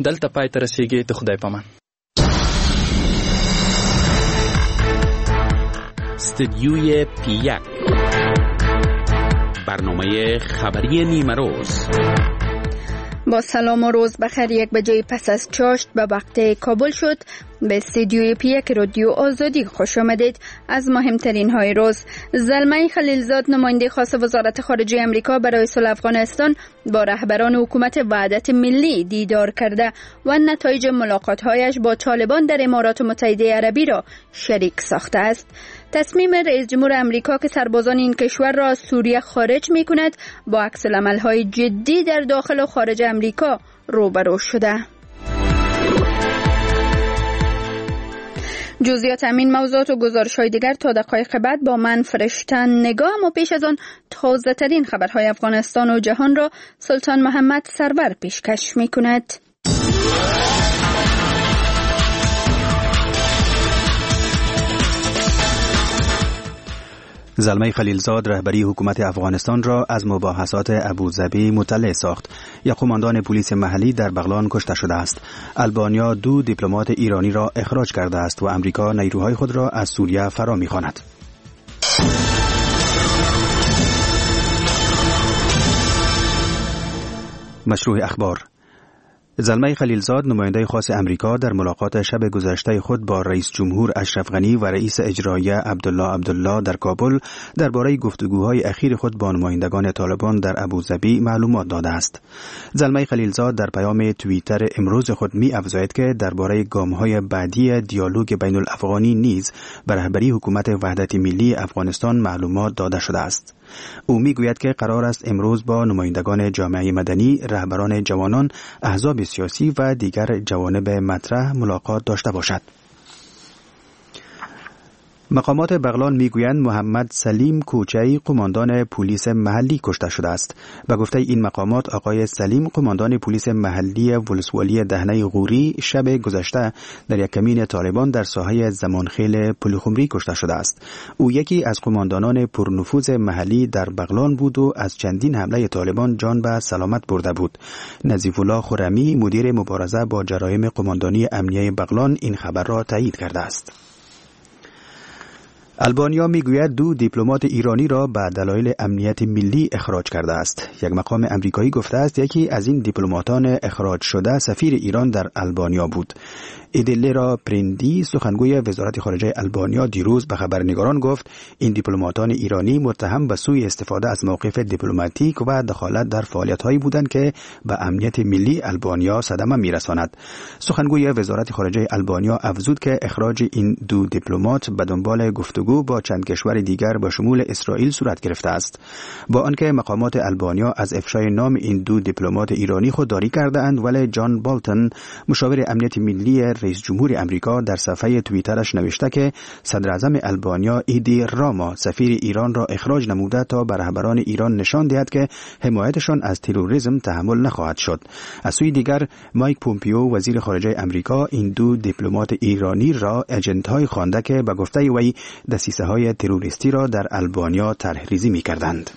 دلته پای ته رسیږي. د خدای په امان. استدیوی پیک، برنامه خبری نیمه روز. با سلام و روز بخیر. 1 بجه پس از چاشت به وقت کابل شد. به استدیوی پیک رادیو آزادی خوش آمدید. از مهمترین های روز: زلمه خلیلزاد نماینده خاص وزارت خارجه امریکا برای صلح افغانستان با رهبران حکومت وحدت ملی دیدار کرده و نتایج ملاقات‌هایش با طالبان در امارات متحده عربی را شریک ساخته است. تصمیم رئیس جمهور امریکا که سربازان این کشور را از سوریه خارج می‌کند با عکس‌العمل‌های جدی در داخل و خارج امریکا روبرو شده. جزئیات همین موضوعات و گزارش‌های دیگر تا دقایق بعد با من فرشته نگاه. اما پیش از آن تازه ترین خبرهای افغانستان و جهان را سلطان محمد سرور پیشکش می‌کند. زلمه خلیلزاد رهبری حکومت افغانستان را از مباحثات ابوظبی مطلع ساخت. یک قماندان پلیس محلی در بغلان کشته شده است. آلبانیا 2 دیپلمات ایرانی را اخراج کرده است و امریکا نیروهای خود را از سوریه فرا می‌خواند. مشروع اخبار: زلمه خلیلزاد نماینده خاص امریکا در ملاقات شب گذشته خود با رئیس جمهور اشرف غنی و رئیس اجرایی عبدالله در کابل درباره گفتگوهای اخیر خود با نمایندگان طالبان در ابوظبی معلومات داده است. زلمه خلیلزاد در پیام توییتر امروز خود افزاید که درباره گام‌های بعدی دیالوگ بین الافغانی نیز به رهبری حکومت وحدت ملی افغانستان معلومات داده شده است. او میگوید که قرار است امروز با نمایندگان جامعه مدنی، رهبران جوانان، احزاب سیاسی و دیگر جوانب مطرح ملاقات داشته باشد. مقامات بغلان میگویند محمد سلیم کوچی قماندان پلیس محلی کشته شده است. به گفته این مقامات آقای سلیم قماندان پلیس محلی ولسوالی دهنه غوری شب گذشته در یک کمین طالبان در ساحه زمانخیل پلخمری کشته شده است. او یکی از قماندانان پرنفوذ محلی در بغلان بود و از چندین حمله طالبان جان به سلامت برده بود. نظیف الله خرمی مدیر مبارزه با جرایم قماندانی امنیه بغلان این خبر را تایید کرده است. آلبانیا میگوید 2 دیپلمات ایرانی را به دلایل امنیت ملی اخراج کرده است. یک مقام امریکایی گفته است یکی از این دیپلماتان اخراج شده سفیر ایران در آلبانیا بود. ایدلرا پریندی سخنگوی وزارت خارجه آلبانیا دیروز به خبرنگاران گفت این دیپلماتان ایرانی متهم به سوء استفاده از موقف دیپلماتیک و دخالت در فعالیت‌هایی بودند که به امنیت ملی آلبانیا صدمه می‌رساند. سخنگوی وزارت خارجه آلبانیا افزود که اخراج این 2 دیپلمات به دنبال گفتگو با چند کشور دیگر با شمول اسرائیل صورت گرفته است. با آنکه مقامات آلبانیا از افشای نام این 2 دیپلمات ایرانی خودداری کرده‌اند، ولی جان بالتون مشاور امنیت ملی رئیس جمهور امریکا در صفحه توییترش نوشته که صدر اعظم آلبانیا ایدی راما سفیر ایران را اخراج نموده تا به رهبران ایران نشان دهد که حمایتشان از تروریسم تحمل نخواهد شد. از سوی دیگر مایک پومپیو وزیر خارجه امریکا این 2 دیپلمات ایرانی را ایجنت‌های خوانده که به گفته وی دسیسه‌های تروریستی را در آلبانیا طرح‌ریزی می‌کردند.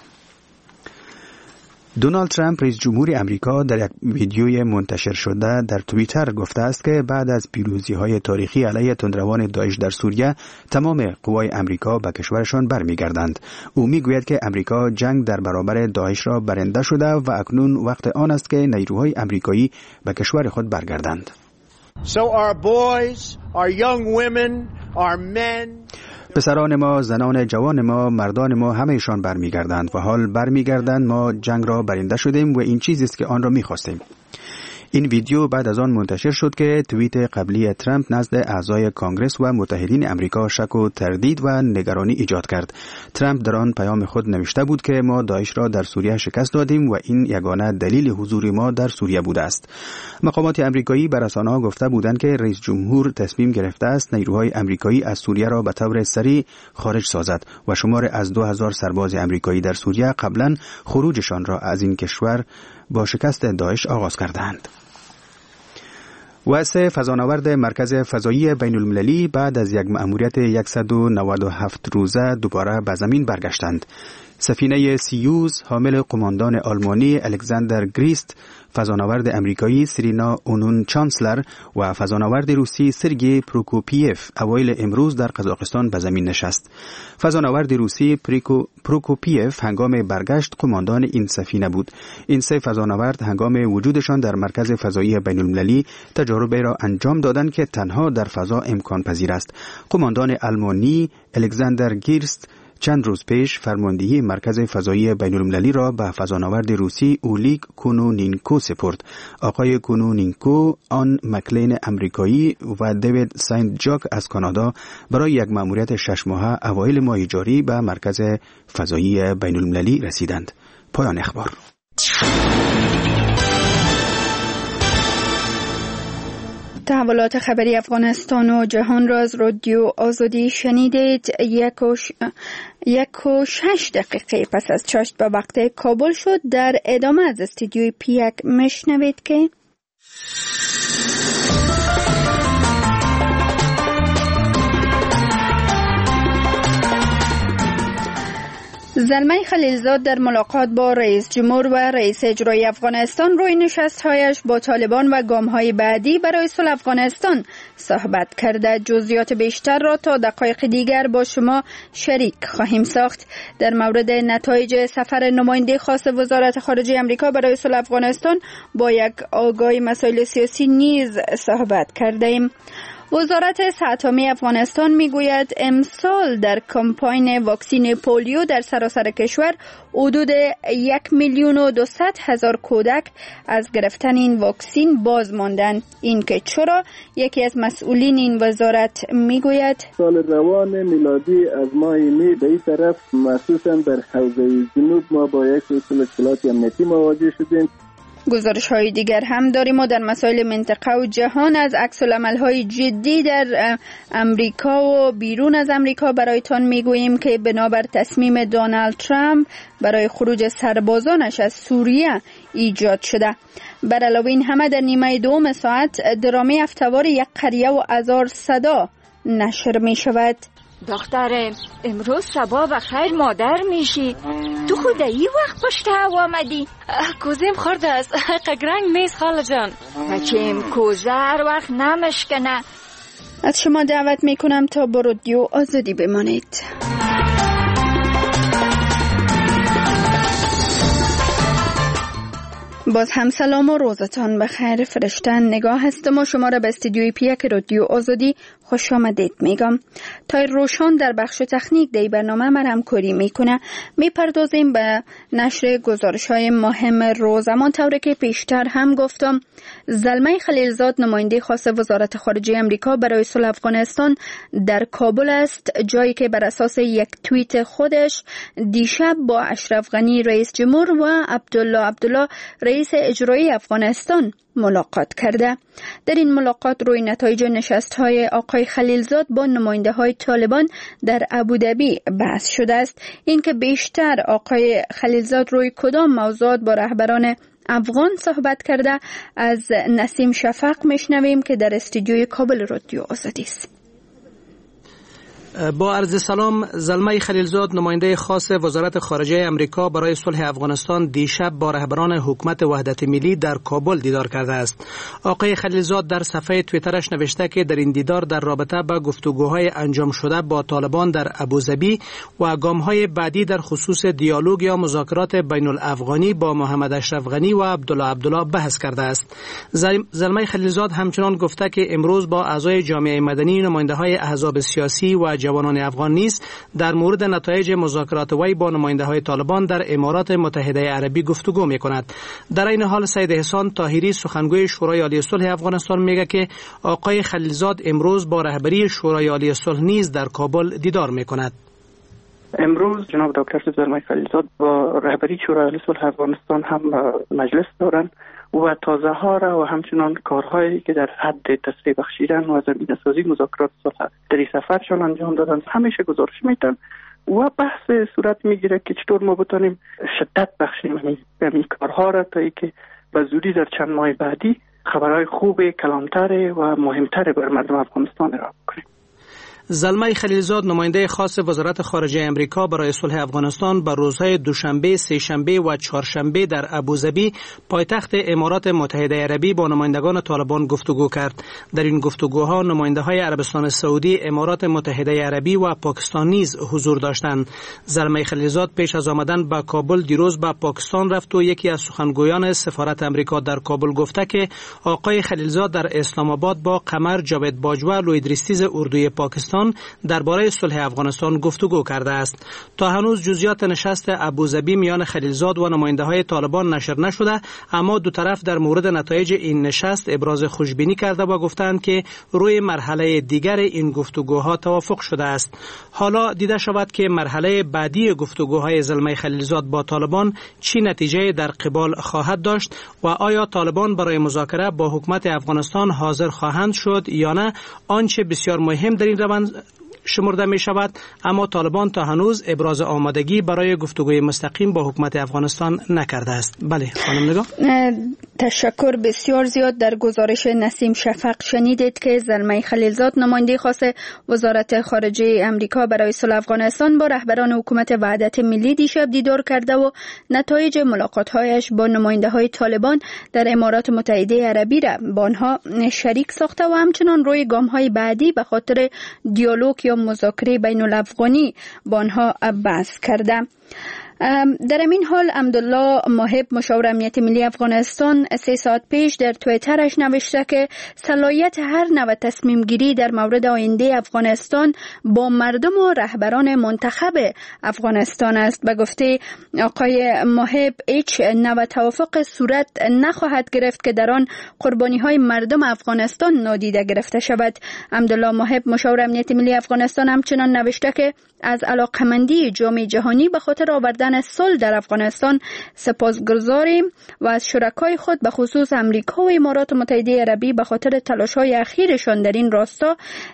دونالد ترامپ رئیس جمهور امریکا در یک ویدیوی منتشر شده در توییتر گفته است که بعد از پیروزی‌های تاریخی علیه تندروان داعش در سوریه تمام قوای امریکا به کشورشان برمیگردند. او میگوید که امریکا جنگ در برابر داعش را برنده شده و اکنون وقت آن است که نیروهای امریکایی به کشور خود برگردند. So our boys, our young women, our men پسران ما، زنان جوان ما، مردان ما همه‌شان برمیگردند و حال برمیگردند. ما جنگ را برنده شدیم و این چیزی است که آن را می‌خواستیم. این ویدیو بعد از آن منتشر شد که توییت قبلی ترامپ نزد اعضای کانگرس و متحدین امریکا شک و تردید و نگرانی ایجاد کرد. ترامپ در آن پیام خود نوشته بود که ما داعش را در سوریه شکست دادیم و این یگانه دلیل حضور ما در سوریه بوده است. مقامات امریکایی به رسانه‌ها گفته بودند که رئیس جمهور تصمیم گرفته است نیروهای امریکایی از سوریه را به طور سریع خارج سازد و شمار از 2000 سرباز امریکایی در سوریه قبلا خروجشان را از این کشور با شکست داعش آغاز کردند. واسه فضانورد مرکز فضایی بین المللی بعد از یک مأموریت 197 روزه دوباره به زمین برگشتند. سفینه سیوز حامل قماندان آلمانی الکساندر گریست، فضانورد امریکایی سرینا اونون چانسلر و فضانورد روسی سرگئی پروکوپیف اوایل امروز در قزاقستان به زمین نشست. فضانورد روسی پروکوپیف هنگام برگشت قماندان این سفینه بود. این سه فضانورد هنگام وجودشان در مرکز فضایی بین‌المللی تجاربی را انجام دادند که تنها در فضا امکان پذیر است. قماندان آلمانی الکساندر گریست چند روز پیش فرماندهی مرکز فضایی بین‌المللی را به فضانورد روسی اولیگ کونونینکو سپرد. آقای کونونینکو آن مکلین امریکایی و دیوید سنت جاک از کانادا برای یک مأموریت 6 ماهه اوایل ماه جاری به مرکز فضایی بین‌المللی رسیدند. پایان اخبار. تحولات خبری افغانستان و جهان را از رادیو آزادی شنیدید. 1:06 پس از چاشت به وقت کابل شد. در ادامه از استودیوی پیک مشنوید که زلمه خلیلزاد در ملاقات با رئیس جمهور و رئیس اجرایی افغانستان روی نشست‌هایش با طالبان و گام‌های بعدی برای صلح افغانستان صحبت کرده. جزئیات بیشتر را تا دقایق دیگر با شما شریک خواهیم ساخت. در مورد نتایج سفر نماینده خاص وزارت خارجه آمریکا برای صلح افغانستان با یک آگاهی مسائل سیاسی نیز صحبت کردیم. وزارت صحت عامه افغانستان میگوید امسال در کمپاین واکسین پولیو در سراسر کشور حدود 1,200,000 کودک از گرفتن این واکسین باز ماندند. این که چرا؟ یکی از مسئولین این وزارت میگوید سال روان میلادی از ماه می به این طرف مخصوصا در حوزه جنوب ما با یک سلسله مشکلات امنیتی مواجه شدیم. گزارش های دیگر هم داریم و در مسائل منطقه و جهان از عکس العمل های جدی در امریکا و بیرون از امریکا برایتان میگوییم که بنابر تصمیم دونالد ترامپ برای خروج سربازانش از سوریه ایجاد شده. بر علاوه این همه در نیمه دوم ساعت درامه افتوار یک قریه و هزار صدا نشر می شود. دخترم امروز صبح بخیر مادر میشی. تو خود ای وقت پشت هوا آمدی؟ کوزیم خورده است. قگرنگ نیست خاله جان. بچیم کوزه هر وقت نمشکنه. از شما دعوت میکنم تا با رادیو آزادی بمانید. باز هم سلام و روزتان بخیر. فرشتن نگاه هستم و شما را به استودیوی پیک رادیو آزادی خوش آمدید میگم. تا روشان در بخش تکنیک دی برنامه من همکاری میکنه. میپردازیم به نشر گزارش های مهم روز. اما طوری که پیشتر هم گفتم، زلمه خلیلزاد نماینده خاص وزارت خارجه امریکا برای صلح افغانستان در کابل است، جایی که بر اساس یک توییت خودش دیشب با اشرف غنی رئیس جمهور و عبدالله رئیس اجرایی افغانستان ملاقات کرده. در این ملاقات روی نتایج نشست‌های آقای خلیلزاد با نماینده‌های طالبان در ابوظبی بحث شده است. اینکه بیشتر آقای خلیلزاد روی کدام موضوعات با رهبران افغان صحبت کرده از نسیم شفق میشنویم که در استودیوی کابل رادیو آزادی است. با عرض سلام، زلمه خلیلزاد نماینده خاص وزارت خارجه امریکا برای صلح افغانستان دیشب با رهبران حکومت وحدت ملی در کابل دیدار کرده است. آقای خلیلزاد در صفحه توییترش نوشته که در این دیدار در رابطه با گفتگوهای انجام شده با طالبان در ابوظبی و گام‌های بعدی در خصوص دیالوگ یا مذاکرات بین الافغانی با محمد اشرف غنی و عبدالله بحث کرده است. زلمه خلیلزاد همچنان گفته که امروز با اعضای جامعه مدنی، نماینده‌های احزاب سیاسی و جوانان افغان نیز در مورد نتایج مذاکرات وی با نماینده‌های طالبان در امارات متحده عربی گفتگو می‌کند. در این حال سید احسان طاهری سخنگوی شورای عالی صلح افغانستان میگه که آقای خلیلزاد امروز با رهبری شورای عالی صلح نیز در کابل دیدار می‌کند. امروز جناب دکتر زلمه خلیلزاد با رهبری شورای عالی صلح افغانستان هم مجلس دارند و تازه ها را و همچنان کارهایی که در حد تسریع بخشیدن و زمینه سازی مذاکرات صلح در این سفرشان انجام دادن همیشه گزارش میدن و بحث صورت میگیره که چطور ما بتونیم شدت بخشیم همین کارها را تا اینکه به زودی در چند ماه بعدی خبرهای خوب کلانتر و مهمتر بر مردم افغانستان را کنیم. زلمه خلیلزاد نماینده خاص وزارت خارجه امریکا برای صلح افغانستان بر روزهای دوشنبه، سه‌شنبه و چهارشنبه در ابوظبی پایتخت امارات متحده عربی با نمایندگان طالبان گفتگو کرد. در این گفتگوها نماینده‌های عربستان سعودی، امارات متحده عربی و پاکستان نیز حضور داشتند. زلمه خلیلزاد پیش از آمدن به کابل دیروز به پاکستان رفت و یکی از سخنگویان سفارت امریکا در کابل گفته که آقای خلیلزاد در اسلام آباد با قمر جاوید باجوه لویدریستیز اردوی پاکستان درباره صلح افغانستان گفتگو کرده است. تا هنوز جزئیات نشست ابوظبی میان خلیلزاد و نماینده‌های طالبان نشر نشده، اما دو طرف در مورد نتایج این نشست ابراز خوشبینی کرده و گفتند که روی مرحله دیگر این گفتگوها توافق شده است. حالا دیده شود که مرحله بعدی گفتگوهای زلمه خلیلزاد با طالبان چی نتیجه در قبال خواهد داشت و آیا طالبان برای مذاکره با حکومت افغانستان حاضر خواهند شد یا نه. آنچه بسیار مهم در این روند شمرده می شود، اما طالبان تا هنوز ابراز آمادگی برای گفتگوی مستقیم با حکومت افغانستان نکرده است. بله خانم نگاه. تشکر بسیار زیاد. در گزارش نسیم شفق شنیدید که زلمه خلیلزاد نماینده خاص وزارت خارجه امریکا برای صلح افغانستان با رهبران حکومت وحدت ملی دیشب دیدار کرده و نتایج ملاقات‌هایش با نماینده‌های طالبان در امارات متحده عربی را با آنها شریک ساخته و همچنان روی گام‌های بعدی به خاطر دیالوگ یا مذاکره بین الافغانی با آنها بحث کرده. در این حال عبدالله محب مشاور امنیت ملی افغانستان 3 ساعت پیش در توییترش نوشته که صلاحیت هر نوع تصمیم گیری در مورد آینده افغانستان با مردم و رهبران منتخب افغانستان است. به گفته آقای محب هیچ نوع توافق صورت نخواهد گرفت که در آن قربانی های مردم افغانستان نادیده گرفته شود. عبدالله محب مشاور امنیت ملی افغانستان همچنان نوشته که از علاقمندی جامعه جهانی به خاطر آوردن صلح در افغانستان سپاسگزاریم و از شرکای خود به خصوص امریکا و امارات متحده عربی به خاطر تلاش‌های اخیرشان در این راستا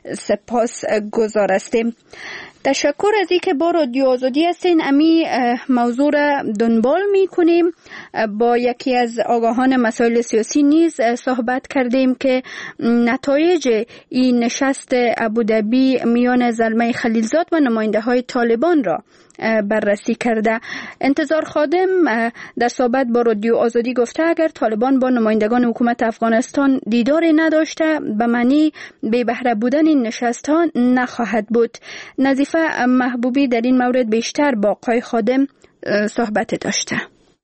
سپاسگزار هستیم. تشکر از اینکه با رادیو آزادی هستین. امی موضوع را دنبال میکنیم. با یکی از آگاهان مسائل سیاسی نیز صحبت کردیم که نتایج این نشست ابوظبی میان زلمه خلیلزاد و نماینده های طالبان را بررسی کرده. انتظار خادم در صحبت با رادیو آزادی گفته اگر طالبان با نمایندگان حکومت افغانستان دیداری نداشته به معنی بی بهره بودن این نشست ها نخواهد بود. نظیفه محبوبی در این مورد بیشتر با آقای خادم صحبت داشته.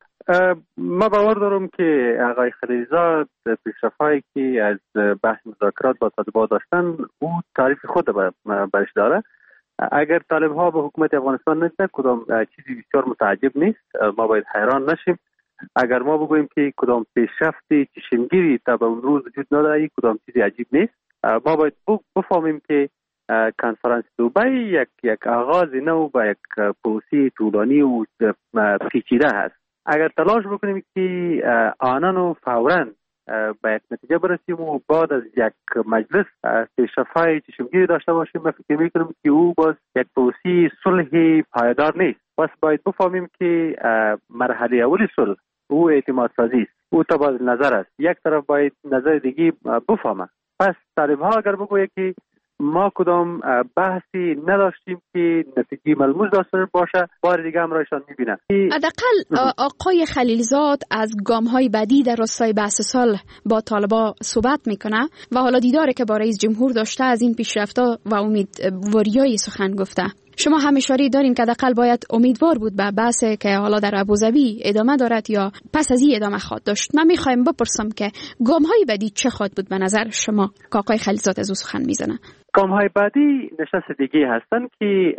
ما باور دارم که آقای خلیلزاد پیشرفت‌هایی که از بحث مذاکرات با طالبان داشتن او تعریف خود برش داره. اگر طالب ها به حکومت افغانستان نشد کدام چیزی بسیار متعجب نیست. ما باید حیران نشیم اگر ما بگوییم که کدام پیشرفتی چشمگیری تا به اون روز وجود نداره، کدام چیزی عجیب نیست. ما باید بفهمیم که کنفرانس دبی یک آغاز نو با یک پروسه طولانی و پیچیده هست. اگر تلاش بکنیم که آنان و فوراً به یک نتیجه برسیم و بعد از یک مجلس پیشرفت‌های چشمگیری داشته باشیم، من فکر می‌کنم که او باز یک پروسه صلح پایدار نیست. پس باید بفهمیم که مرحله اولی صلح او اعتماد سازی است، او تبادل نظر است. یک طرف باید نظر دیگه بفهمه. پس طالب‌ها اگر بگوید که ما کدام بحثی نداشتیم که نتیجه ملموس داشته باشه، بار دیگه هم رایشان میبینن. حداقل آقای خلیلزاد از گام‌های بعدی در راستای بحث صلح با طالبان صحبت میکنه و حالا دیداری که با رئیس جمهور داشته از این پیشرفت‌ها و امیدواریای سخن گفته. شما هم اشاره دارین که حداقل باید امیدوار بود به بحثی که حالا در ابوظبی ادامه دارد یا پس از این ادامه خواهد داشت. من میخوایم بپرسم که گام‌های بعدی چه خواهد بود به نظر شما که آقای خلیلزاد از او سخن میزنه؟ گام‌های بعدی نشست دیگه هستن که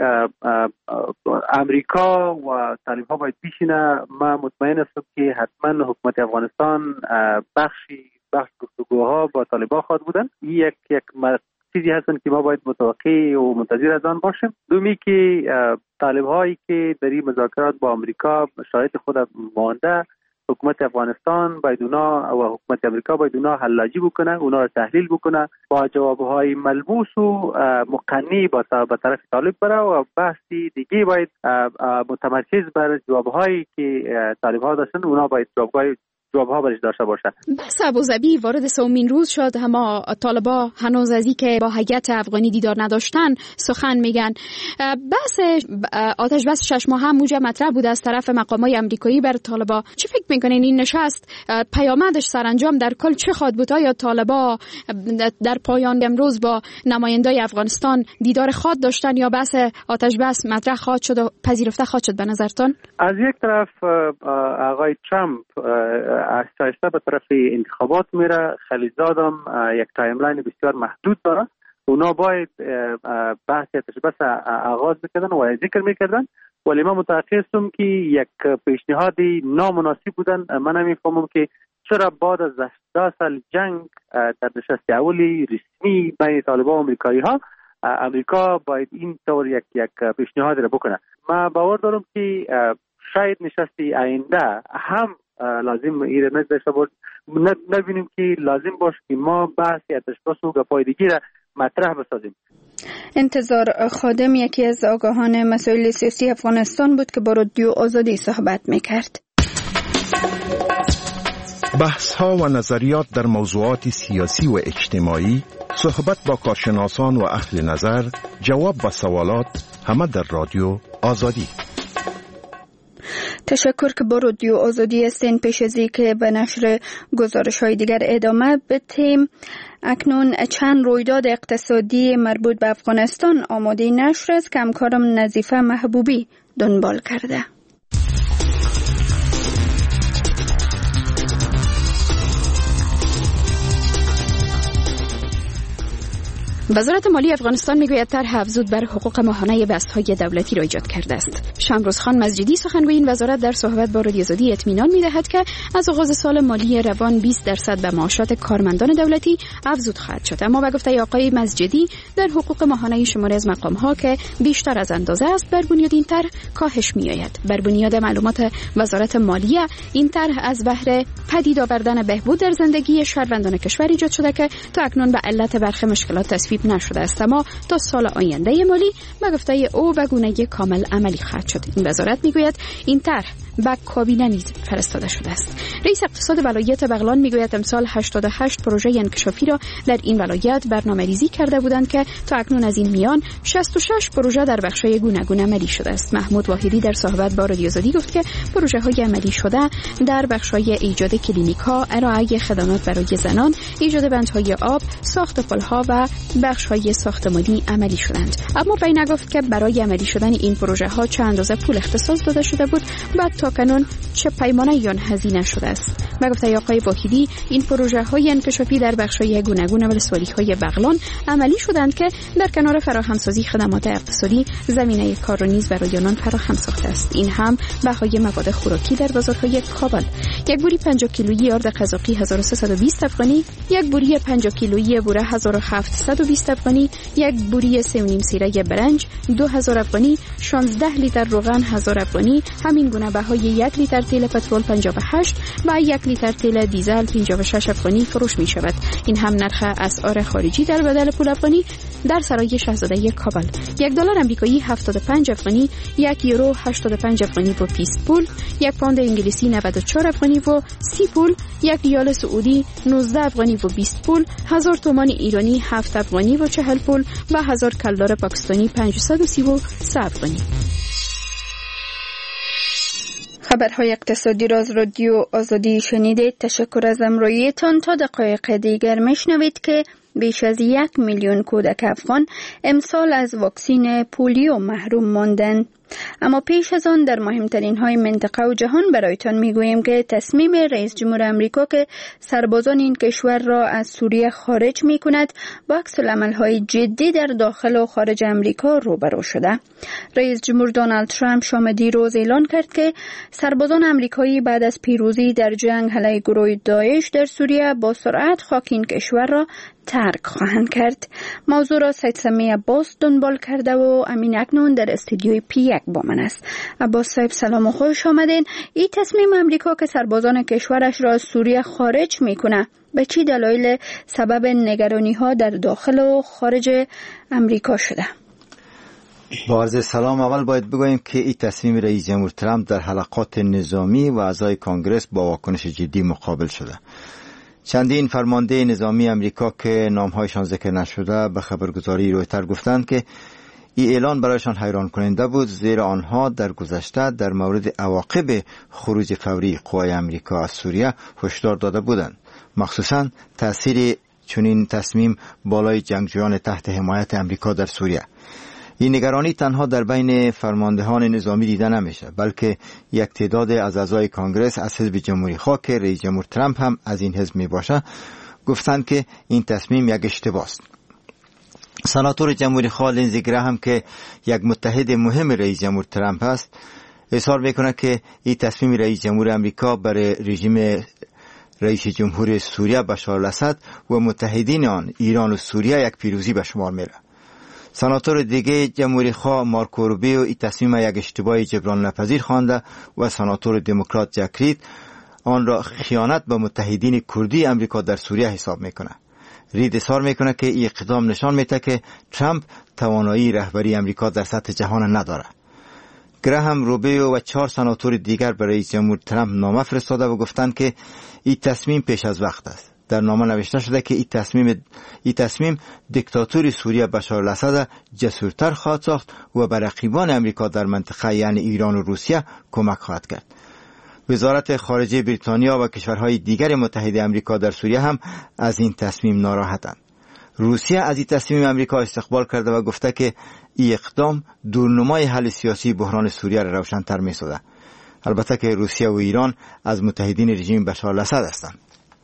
امریکا و طالب‌ها باید پیشینه. من مطمئن هستم که حتما حکومت افغانستان بخش گفتگوها با طالب‌ها خواهد بودن. یک چیزی هستن که ما باید متوقع و منتظر از آن باشیم. دومی که طالب‌هایی که در این مذاکرات با امریکا شرایط خود مانده، حکومت افغانستان باید اونا و حکومت امریکا باید اونا حلاجی بکنه، اونا رو تحلیل بکنه، با جوابهای ملموس و مقنعی با طرف طالب بره و بحثی دیگه باید متمرکز بر جوابهایی که طالب‌ها داشتن، اونا باید جوابهای جوابها برش داشته باشه. بحث ابوظبی وارد 3مین روز شد، اما طالبا هنوز از این که با هیئت افغانی دیدار نداشتن سخن میگن. بحث آتش بس 6 ماه هم موجه مطرح بود از طرف مقامات آمریکایی بر طالبا. چی فکر میکنین این نشست پیامدش سرانجام در کل چه خواهد بود؟ آیا طالبا در پایان امروز با نمایندای افغانستان دیدار خواهد داشتن یا بحث آتش بس مطرح خواهد شد و پذیرفته خواهد شد به نظرتون؟ از یک طرف آقای ترامپ آهسته به طرف انتخابات میره، خلیلزاد هم یک تایملاین بسیار محدود داره. اونا باید بحث آتش بس آغاز بکردن و ذکر میکردن، ولی من متأکدم که یک پیشنهادی نامناسب بودن. من نمیفهمم که چرا بعد از 18 سال جنگ در نشست اولی رسمی بین طالبان و امریکایی ها امریکا باید این طور یک پیشنهاد را بکنه. من باور دارم که شاید نشست آینده هم لازم ایره نبینیم که لازم باشه که ما بحث آتش بس و گپای دیگه را مطرح بسازیم. انتظار خادم یکی از آگاهان مسائل سیاسی افغانستان بود که با رادیو آزادی صحبت میکرد. بحث ها و نظریات در موضوعات سیاسی و اجتماعی، صحبت با کارشناسان و اهل نظر، جواب و سوالات، همه در رادیو آزادی. تشکر که با رادیو آزادی هستین. پیش از اینکه به نشر گزارش های دیگر ادامه بدیم، اکنون چند رویداد اقتصادی مربوط به افغانستان آماده نشر است که همکارم نظیفه محبوبی دنبال کرده. وزارت مالی افغانستان میگوید طرح افزود بر حقوق ماهانه بست‌های دولتی را ایجاد کرده است. شمروز خان مزجدی سخنگوی این وزارت در صحبت با رادیو آزادی اطمینان می‌دهد که از آغاز سال مالی روان 20% به معاشات کارمندان دولتی افزود خواهد شد. اما به گفته آقای مزجدی در حقوق ماهانه شماری از مقام‌ها که بیشتر از اندازه است بر بنیاد این طرح کاهش می‌آید. بر بنیاد معلومات وزارت مالیه این طرح از بهره پدید آوردن بهبود در زندگی شهروندان کشور ایجاد شده که تا اکنون به علت برخی مشکلات تصویب نشده است، اما تا سال آینده مالی به گفته او به گونه کامل عملی خواهد شد. این وزارت میگوید این طرح به کابینه نیز فرستاده شده است. رئیس اقتصاد ولایت بغلان میگوید امسال 88 پروژه انکشافی را در این ولایت برنامه‌ریزی کرده بودند که تا اکنون از این میان 66 پروژه در بخش‌های گوناگون عملی شده است. محمود واحدی در صحبت با رادیو آزادی گفت که پروژه‌های عملی شده در بخش‌های ایجاد کلینیک‌ها، ارائه خدمات برای زنان، ایجاد بندهای آب، ساخت پل‌ها و بخش‌های ساختمانی عملی شدند. اما بین گفت که برای عملی شدن این پروژه‌ها چه اندازه پول اختصاص داده شده بود و تا کنون چه پیمانه یا هزینه شده است. به گفته آقای واحدی این پروژه‌های انکشافی در بخش‌های گوناگون ولسوالی‌های بغلان عملی شدند که در کنار فراهمسازی خدمات اقتصادی زمینه کار را نیز برای آنان فراهم ساخته است. این هم بهای مواد خوراکی در بازارهای کابل. یک بوری 50 کیلویی آرد قزاقی 1320 افغانی، یک بوری 50 کیلویی بوره 1720 افغانی، یک بوری 3.5 سیره برنج 2000 افغانی، 16 لیتر روغن 1000 افغانی. همین گونه بهای 1 لیتر تیل پترول 58 و 1 لیتر تیل دیزل 56 افغانی فروش می شود. این هم نرخ اسعار خارجی در بدل پول افغانی در سرای شاهزاده کابل. $1 آمریکایی 75 افغانی، 1 یورو 85 افغانی و 20 پول، 1 پوند انگلیسی 94 افغانی و 30 پول، 1 ریال سعودی 19 افغانی و 20 پول، 1000 تومان ایرانی 7 افغانی و 40 پول و 1000 کلدار پاکستانی 533 افغانی. خبرهای اقتصادی را از رادیو آزادی شنیدید. تشکر از همراهیتان. تا دقایق دیگر میشنوید که بیش از 1 میلیون کودک افغان امسال از واکسین پولیو محروم ماندند. اما پیش از آن در مهمترین های منطقه و جهان برایتان میگوییم که تصمیم رئیس جمهور امریکا که سربازان این کشور را از سوریه خارج می کند با عکس العمل های جدی در داخل و خارج امریکا روبرو شده. رئیس جمهور دونالد ترامپ شام دیروز اعلان کرد که سربازان امریکایی بعد از پیروزی در جنگ علیه گروه داعش در سوریه با سرعت خاک این کشور را ترک خواهند کرد. موضوع را سید سمی عباس دنبال کرده و امین اکنون در استودیوی P1 با من است. عباس صاحب سلام و خوش آمدین. این تصمیم امریکا که سربازان کشورش را از سوریه خارج میکنه به چی دلایل سبب نگرانی ها در داخل و خارج امریکا شده؟ با عرض سلام، اول باید بگوییم که این تصمیم رئیس جمهور ترامپ در حلقات نظامی و اعضای کنگرس با واکنش جدی مقابل شده. چندین فرمانده نظامی امریکا که نامهایشان ذکر نشده به خبرگزاری رویتر گفتند که این اعلان برایشان حیران کننده بود، زیرا آنها در گذشته در مورد عواقب خروج فوری قوای امریکا از سوریه هشدار داده بودند، مخصوصاً تأثیر چنین تصمیم بالای جنگجویان تحت حمایت امریکا در سوریه. این نگرانی تنها در بین فرماندهان نظامی دیده نمیشه، بلکه یک تعداد از اعضای کانگرس از حزب جمهوری خواه که رئیس جمهور ترامپ هم از این حزب می باشه گفتند که این تصمیم یک اشتباه است. سناتور جمهوری خواه لینزی گراهام که یک متحد مهم رئیس جمهور ترامپ است اظهار میکنه که این تصمیم رئیس جمهور امریکا برای رژیم رئیس جمهور سوریه بشار الاسد و متحدین آن ایران و سوریه یک پیروزی به شمار میره. سناتور دیگه جمهوری خواه مارکو روبیو این تصمیم یک اشتباه جبران ناپذیر خوانده و سناتور دموکرات جک رید آن را خیانت به متحدین کردی امریکا در سوریه حساب میکنه. رید اظهار میکنه که این اقدام نشان میده که ترامپ توانایی رهبری امریکا در سطح جهان نداره. گراهام، روبیو و 4 سناتور دیگر برای رئیس جمهور ترامپ نامه فرستاده و گفتند که این تصمیم پیش از وقت است. در نامه نوشته شده که این تصمیم دیکتاتوری سوریه بشار الاسد جسورتر خواهد ساخت و به رقیبان امریکا در منطقه یعنی ایران و روسیه کمک خواهد کرد. وزارت خارجه بریتانیا و کشورهای دیگر متحد امریکا در سوریه هم از این تصمیم ناراحتند. روسیه از این تصمیم امریکا استقبال کرده و گفته که این اقدام دورنمای حل سیاسی بحران سوریه را روشن‌تر می‌سازد. البته که روسیه و ایران از متحدین رژیم بشار الاسد هستند.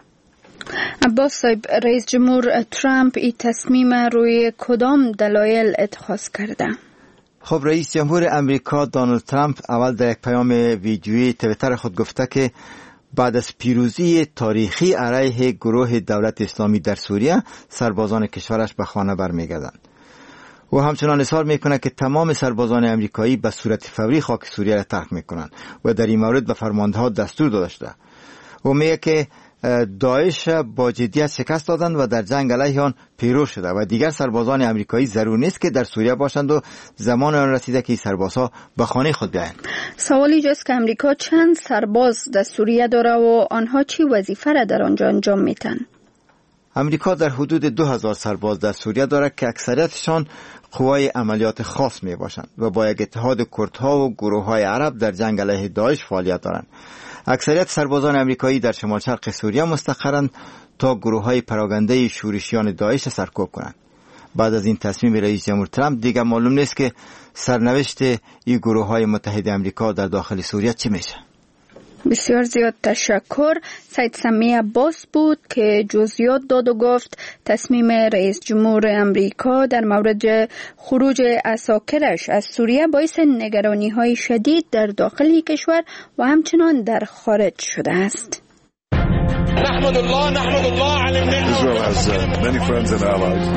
عباس صاحب، رئیس جمهور ترامپ این تصمیم روی کدام دلایل اتخاذ کرده؟ خب، رئیس جمهور امریکا دونالد ترامپ اول در یک پیام ویدیویی توییتر خود گفته که بعد از پیروزی تاریخی علیه گروه دولت اسلامی در سوریه سربازان کشورش به خانه برمیگردند. و همچنان اظهار میکنه که تمام سربازان امریکایی به صورت فوری خاک سوریه را ترک میکنند و در این مورد به فرمانده‌ها دستور داده شده. و میگه که داعش با جدیت شکست دادند و در جنگ علیه آن پیروز شده و دیگر سربازان امریکایی ضرور نیست که در سوریه باشند و زمان آن رسیده که سربازها به خانه خود بیایند. سوال اینجاست که امریکا چند سرباز در سوریه داره و آنها چی وظیفه را در آنجا انجام میدن؟ امریکا در حدود 2000 سرباز در سوریه دارد که اکثریتشان قوای عملیات خاص می باشند و با یک اتحاد کردها و گروه‌های عرب در جنگ علیه داعش فعالیت دارند. اکثریت سربازان امریکایی در شمال شرق سوریه مستقرند تا گروه‌های پراگنده شورشیان داعش سرکوب کنند. بعد از این تصمیم رئیس جمهور ترامپ دیگر معلوم نیست که سرنوشت این گروه‌های متحد امریکا در داخل سوریه چی میشه. بسیار زیاد تشکر. سید سمی عباس بود که جزئیات داد و گفت تصمیم رئیس جمهور امریکا در مورد خروج عساکرش از سوریه باعث نگرانی‌های شدید در داخل کشور و همچنان در خارج شده است. نحمد الله على Israel has many friends and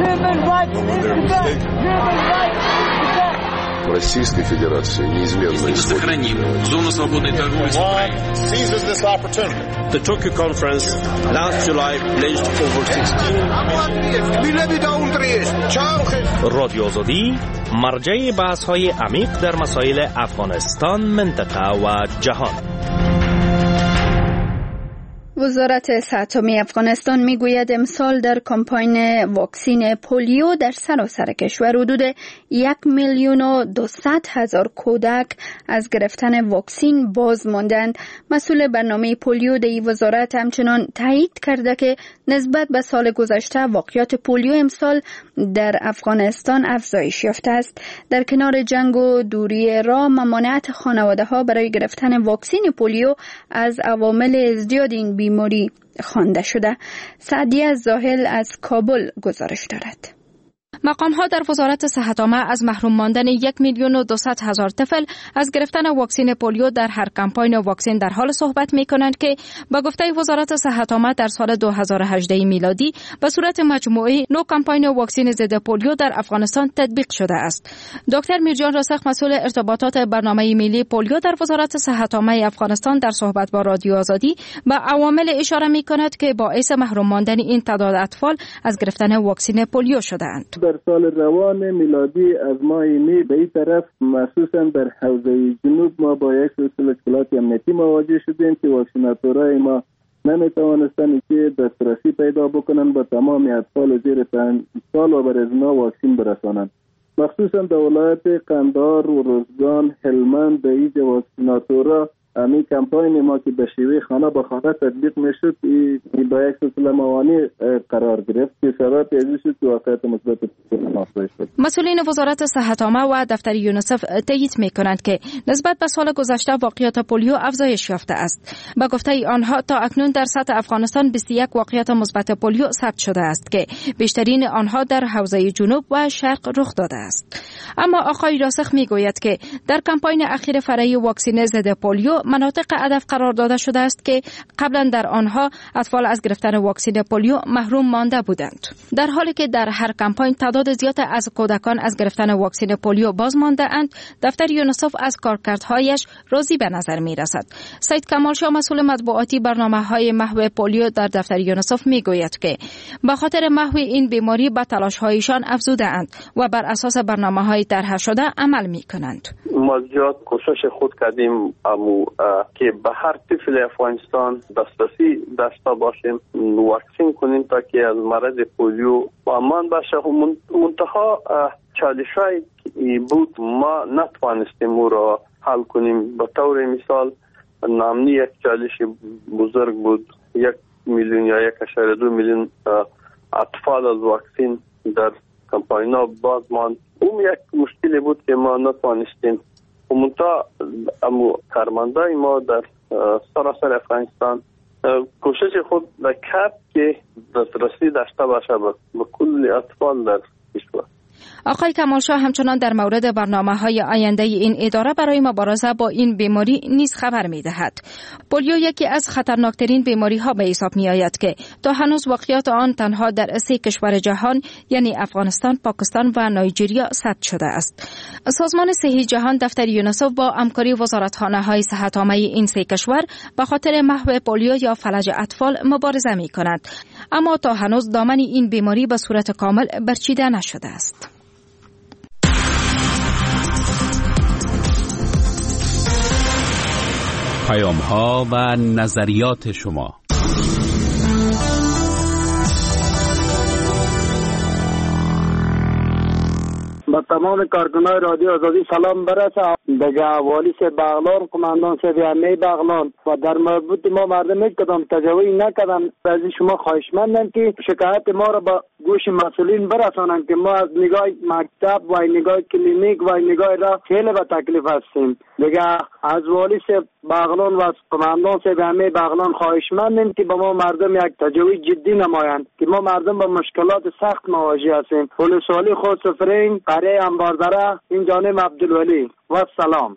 allies. В Российской Федерации неизменно сохраним зону свободной торговли с Украиной. seizes this opportunity. The Tokyo conference last July pledged over 16 رادیو آزادی مرجع بحث‌های عمیق در مسائل افغانستان، منطقه و جهان. وزارت صحت عامه افغانستان میگوید امسال در کمپاین واکسین پولیو در سراسر کشور حدود 1,200,000 کودک از گرفتن واکسین باز ماندند. مسئول برنامه پولیو در این وزارت همچنان تایید کرده که نسبت به سال گذشته واقعیات پولیو امسال در افغانستان افزایش یافته است. در کنار جنگ و دوری راه، ممانعت خانواده‌ها برای گرفتن واکسین پولیو از عوامل ازدیاد این بیماری خوانده شده. سعدیه زاهل از کابل گزارش دارد. مقام‌ها در وزارت صحت عامه از محروم ماندن 1,200,000 طفل از گرفتن واکسن پولیو در هر کمپاین واکسن در حال صحبت می‌کنند که با گفته وزارت صحت عامه در سال 2018 میلادی به صورت مجموعی 9 کمپاین واکسن ضد پولیو در افغانستان تطبیق شده است. دکتر میرجان راسخ، مسئول ارتباطات برنامه ملی پولیو در وزارت صحت عامه افغانستان، در صحبت با رادیو آزادی به عوامل اشاره می‌کند که باعث محروم ماندن این تعداد اطفال از گرفتن واکسن پولیو شده‌اند. در سال روان میلادی از ماه می به این طرف مخصوصا در حوزه جنوب ما با یک سلسله اشکالات امنیتی مواجه شدیم که واکسیناتورهای ما نمیتوانستند که دسترسی پیدا بکنن به تمام اطفال زیر 5 سال و بر ازنا واکسین برسانند. مخصوصا در ولایت قندهار و روزگان، هلمند، اینجا واکسیناتورها همین کمپاین ما که به شیوه خانه به خانه تطبیق میشد این با یک سلسله موانع قرار گرفت که سبب پیدا شد که واقعیت مثبت افزایش شد. مسئولین وزارت صحت عامه و دفتر یونیسف تایید میکنند که نسبت به سال گذشته واقعیت پولیو افزایش یافته است. با گفته آنها تا اکنون در سطح افغانستان 21 واقعیت مثبت پولیو ثبت شده است که بیشترین آنها در حوزه جنوب و شرق رخ داده است. اما آقای راسخ میگوید که در کمپاین اخیر فرعی واکسینه ضد پولیو مناطق هدف قرار داده شده است که قبلا در آنها اطفال از گرفتن واکسن پولیو محروم مانده بودند. در حالی که در هر کمپاین تعداد زیادی از کودکان از گرفتن واکسن پولیو باز مانده اند، دفتر یونیسف از کارکردهایش راضی به نظر می رسد. سید کمال شاه مسئول مطبوعاتی برنامه‌های محو پولیو در دفتر یونیسف می گوید که به خاطر محو این بیماری به تلاش‌هایشان افزوده اند و بر اساس برنامه‌های طرح شده عمل می کنند. ما زیاد کوشش خود کردیم که به هر طفل افغانستان دسترسی داشته باشیم، واکسین کنیم تا که از مرض پولیو امان باشه. منتها چالش‌هایی بود ما نتوانستیم او را حل کنیم. به طور مثال نامنی یک چالش بزرگ بود. 1 میلیون یا 1.2 میلیون اطفال از واکسین در کمپاینا باز ماند. اون یک مشکلی بود که ما نتوانستیم. منتها کارمندای ما در سراسر افغانستان کوشش خود کرد که دسترسی داشته باشه به کل اطفال در کشور. آقای کمال شاه همچنان در مورد برنامه‌های آینده این اداره برای مبارزه با این بیماری نیز خبر می‌دهد. پولیو یکی از خطرناکترین بیماری‌ها به حساب می‌آید که تا هنوز واقعیت آن تنها در 3 کشور جهان یعنی افغانستان، پاکستان و نایجریا ثبت شده است. سازمان صحی جهان دفتر یونیسف با همکاری وزارتخانه‌های صحت عامه این 3 کشور به خاطر محو پولیو یا فلج اطفال مبارزه می‌کند. اما تا هنوز دامن این بیماری به صورت کامل برچیده نشده است. پیام‌ها و نظریات شما. با تمام کارکنان رادیو آزادی سلام برسه. دیگه والی سے بغلان، قماندان سے بیانه بغلان و در مربوط ما مردم یک کدام تجاوز نکردن. از شما خواهشمندم که شکایت ما را با گوش مسئولین برسانند که ما از نگاه مکتب و نگاه کلینیک و نگاه را خیلی به تکلیف هستیم. دیگه از والی سے بغلان و از قماندان سے بیانه بغلان خواهشمندم که با ما مردم یک تجاوز جدی نمایند که ما مردم با مشکلات سخت مواجه هستیم. پلیس والی خود سفرین قریه انباردره این جانب عبدالولی و سلام.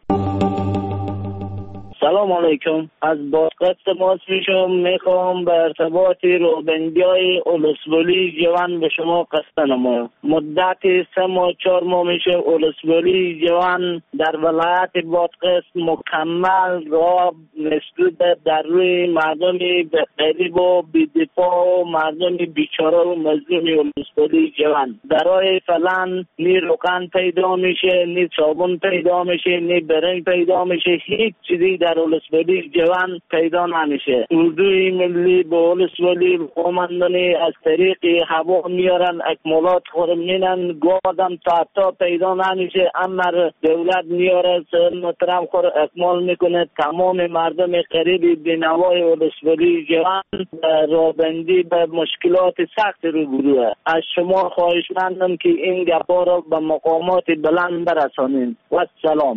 سلام علیکم. از بادقصد تماس میشم. میخوام به ارتباط روبندیای اولسوالی جوان به شما قصد نمایم. مدت 3 ماه 4 ماه میشه اولسوالی جوان در ولایت بادقصد مکمل را نسبت در روی مردمی غریب و بی‌دفاع و مردمی بیچاره و مظلوم اولسوالی جوان درای فلان نی روغن پیدا میشه، نی صابون پیدا میشه، نی برنج پیدا میشه، هیچ چیزی در اولسوالی جوان پیدا نمیشه. اردوی ملی با اولسوالی قومندانی از طریق هوا میارن، اکمالات خورمینن، گادم تا پیدا نمیشه. اما دولت میاره محترم خور اکمال میکنه. تمام مردم قریب بینوای اولسوالی جوان رابندی به مشکلات سخت روبروه. از شما خواهشمندم که این گپا را به مقامات بلند برسانید. و سلام.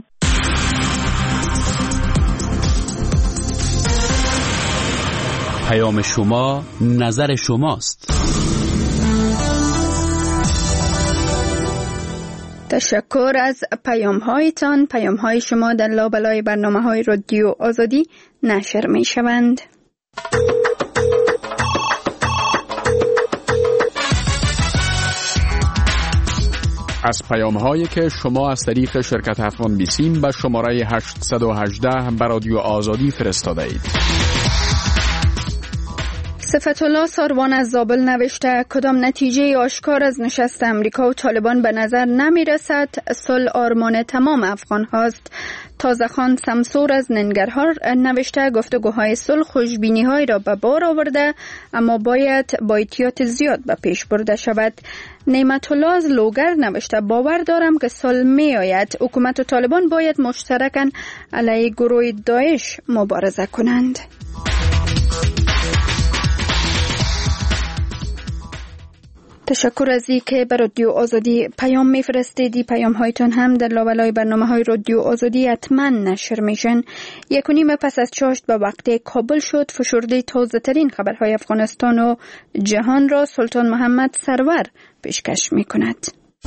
پیام شما نظر شماست. تشکر از پیام‌هایتان. پیام‌های شما در لابلای برنامه‌های رادیو آزادی نشر می‌شوند. از پیام‌هایی که شما از طریق شرکت افغان بیسیم به شماره 818 به رادیو آزادی فرستاده اید. صفتالله ساروان از زابل نوشته کدام نتیجه آشکار از نشست امریکا و طالبان به نظر نمی رسد. صلح آرمان تمام افغان هاست. تازه‌خان سمسور از ننگرهار نوشته گفتگوهای صلح خوشبینی های را به بار آورده اما باید با احتیاط زیاد به پیش برده شود. نعمت الله از لوگر نوشته باور دارم که صلح می آید. حکومت و طالبان باید مشترکاً علیه گروه داعش مبارزه کنند. تشکر از اینکه به رادیو آزادی پیام میفرستید. پیام هایتان هم در لابلای برنامه‌های رادیو آزادی حتما نشر میشن. 1:30 پس از چاشت به وقت کابل شد. فشرده تازه ترین خبرهای افغانستان و جهان را سلطان محمد سرور پیشکش میکند.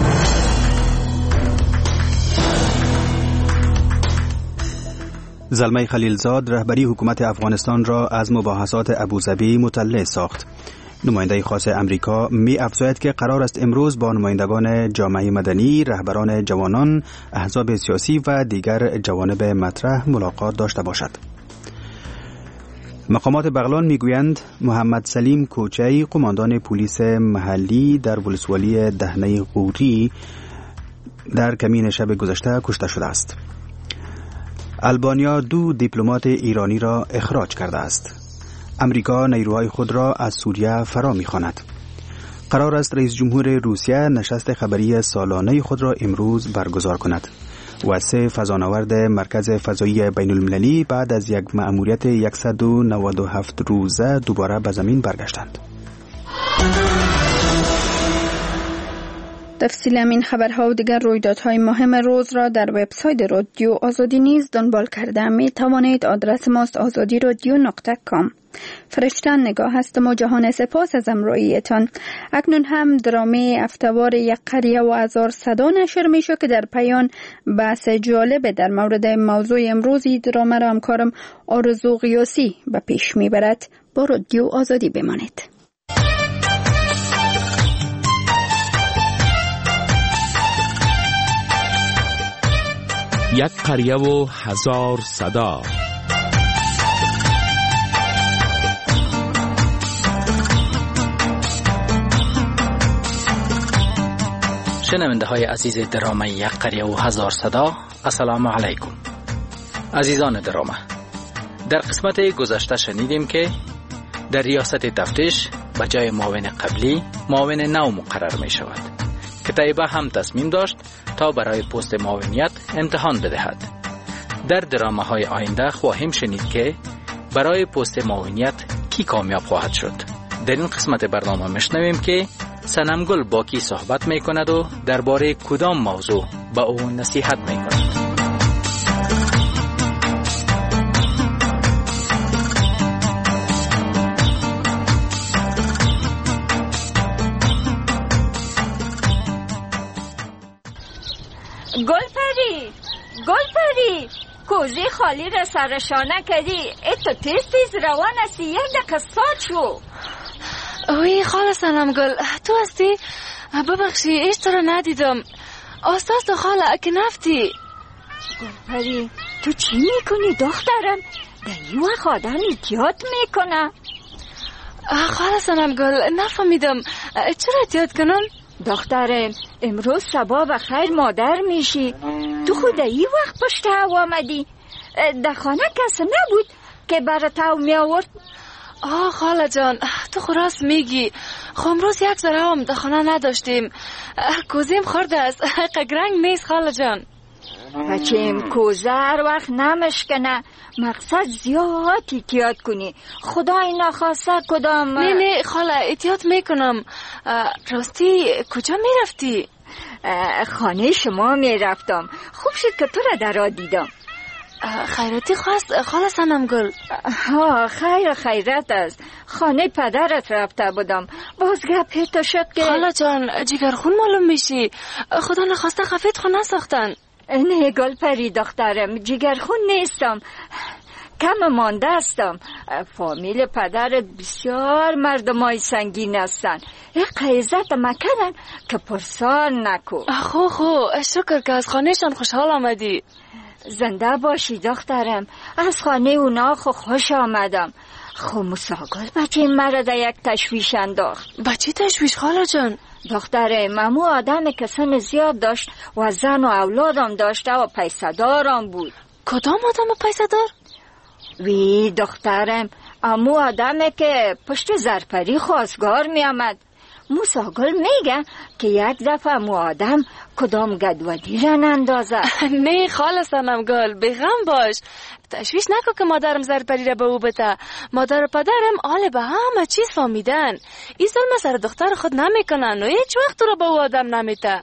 زلمه خلیلزاد رهبری حکومت افغانستان را از مباحثات ابوظبی مطلع ساخت. نماینده خاص امریکا می افزاید که قرار است امروز با نمایندگان جامعه مدنی، رهبران جوانان، احزاب سیاسی و دیگر جوانب مطرح ملاقات داشته باشد. مقامات بغلان میگویند محمد سلیم کوچی قماندان پلیس محلی در ولسوالی دهنه قوری در کمین شب گذشته کشته شده است. آلبانیا 2 دیپلمات ایرانی را اخراج کرده است. امریکا نیروهای خود را از سوریه فرا می‌خواند. قرار است رئیس جمهور روسیه نشست خبری سالانه خود را امروز برگزار کند و 3 فضانورد مرکز فضایی بین المللی بعد از یک مأموریت 197 روزه دوباره به زمین برگشتند. تفصیل این خبرها و دیگر رویدادهای مهم روز را در وبسایت رادیو آزادی نیز دنبال کرده می توانید. آدرس ماست azadiradio.com. فرشتن نگاه هستم و جهان سپاس از امرویتان. اکنون هم درامه افتوار یک قریه و هزار صدا نشر می شود که در پایان بحث جالب در مورد موضوع امروزی درامه را همکارم آرزو قیاسی به پیش می برد. با رادیو آزادی بمانید. یک قریه و هزار صدا. شنونده های عزیز درامه یک قریه و هزار صدا، السلام علیکم. عزیزان درامه، در قسمت گذشته شنیدیم که در ریاست تفتیش به جای معاون قبلی معاون نو مقرر می شود که طیبه هم تصمیم داشت تا برای پست معاونیت امتحان بدهد. در درامه های آینده خواهیم شنید که برای پست معاونیت کی کامیاب خواهد شد. در این قسمت برنامه میشنویم که سنمگل با کی صحبت می کند و درباره کدام موضوع با او نصیحت می کند. گلپری کوزی خالی را سرشانه کردی. اتو تیز روان هستی. 1 دقیقه ساعت شو. اوی خاله سنمگل تو هستی؟ ببخشی ایش تو را ندیدم. آستاز تو خاله اکی نفتی. گلپری تو چی میکنی دخترم؟ در این وقت آدم احتیاط میکنه. خاله سنمگل نفهمیدم چرا احتیاط کنم؟ دخترم امروز صبح بخیر مادر میشی. تو خود این وقت پشت هوا آمدی. در خانه کس نبود که براتو می آورد؟ خاله جان تو خراست میگی. امروز یک ذره هم در خانه نداشتیم. کوزیم خورده است. قگرنگ نیست خاله جان. بچیم کوزه هر وقت نمشکنه. مقصد زیاد احتیاط کنی. خدای نخواسته کدام. نه خاله احتیاط میکنم. راستی کجا میرفتی؟ خانه شما میرفتم. خوب شد که تو را در راه دیدم. خیراتی خواست خاله سنمگل؟ خیرت است. خانه پدرت رفته بودم. باز گپ تو شد که خاله جان جگرخون معلوم میشی. خدا نخواسته خفیت خون نساختن. نه گلپری دخترم جگرخون نیستم. کم مانده هستم. فامیل پدرت بسیار مردمای سنگین هستن. قیزت مکرن که پرسان نکو. خو شکر که از خانهشان خوشحال آمدی. زنده باشی دخترم. از خانه اونا خوش آمدم. خب مساگل بچه مرا در یک تشویش انداخت. بچه تشویش خاله جان؟ دختره ممو آدم که سن زیاد داشت و زن و اولادم داشته و پیسدارم بود. کدام آدم پیسدار؟ وی دخترم امو آدمه که پشت زرپری خواستگار می آمد. موساگل میگه که یک دفعه امو آدم کدام گدودی رن اندازه. نه خاله سنم گل بغم باش، تشویش نکن که مادرم زرپری را به او بده. مادر و پدرم آل به همه چیز فهمیدن. این ظلم سر دختر خود نمیکنن و هیچ وقت تو را به او آدم نمیده.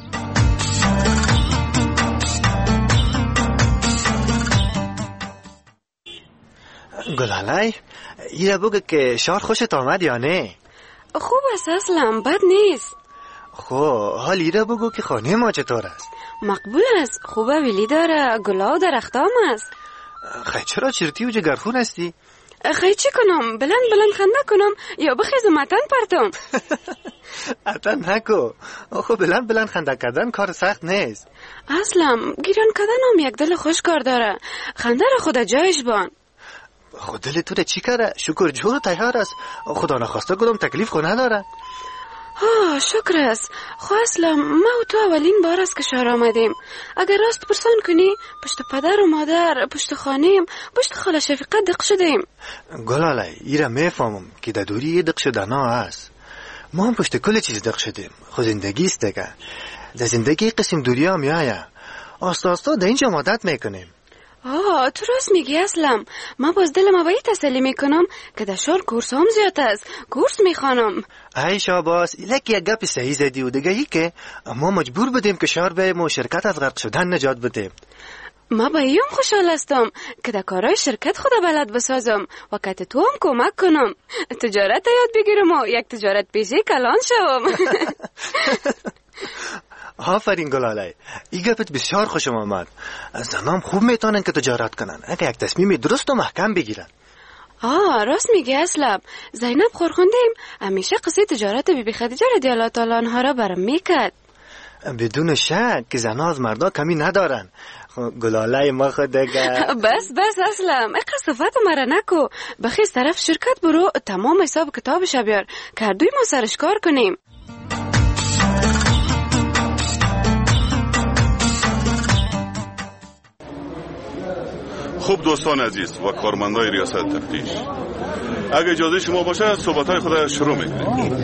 گلالای ایره بگو که شهر خوشت آمد یا نه؟ خوب است اصلا، بد نیست. خب حال ایره بگو که خانه ما چطور است؟ مقبول است، خوبه، ویلی داره، گلا و درختام است. خیلی چرا چرتی و جگرخون هستی؟ خیلی چی کنم؟ بلند خنده کنم یا بخیزم اتن پرتم؟ اتن نکو. خب بلند خنده کردن کار سخت نیست. اصلا گیران کردن هم یک دل خوش کار داره. خنده را خدا جایش بان. خود دل تو چی کرده؟ شکر جور تیار است. خدا نخواسته کدام تکلیف خو نداره. شکر است. خو اصلا ما و تو اولین بار است که شهر آمدیم. اگر راست پرسان کنی پشت پدر و مادر، پشت خانیم، پشت خاله شفیقت دق شدیم. گلالای ایره میفهمم که در دوری دق شدن ها هست. ما هم پشت کل چیز دق شدیم. خو زندگی است دیگه. در زندگی قسم دوری هم میایه. آستا در اینجا عادت میکنیم. تو راست میگی اسلم. ما باز دلم به تسلی میکنم که در شهر کورس هم زیاد است. کورس میخوانم. ای شاباس، ایلک یک گپ صحیح زدی و دیگه ای که ما مجبور بدیم که شهر بریم و شرکت از غرق شدن نجات بدیم. ما با ایام خوشحال هستم که در کارهای شرکت خود بلد بسازم و که تو هم کمک کنم. تجارت یاد بگیرم و یک تجارت پیشه کلان شوم. آفرین گلالای، این گپت بسیار خوشم آمد. زنام خوب میتونن که تجارت کنن اگه یک تصمیم درست و محکم بگیرن. راست میگی اسلم. زینب خورخوندیم همیشه قصه تجارت بیبی خدیجه رضی الله تعالی عنها را برام میکرد. بدون شک که زنها از مردا کمی ندارن. گلالای ما خود دیگه. بس اسلم، اقا صفات مرا نکو. بخیز طرف شرکت برو، تمام حساب کتابش بیار که دوی ما سرش کار کنیم. خوب دوستان عزیز و کارمندای ریاست تفتیش، اگه اجازه شما باشه صحبت‌های خود شروع می‌کنیم.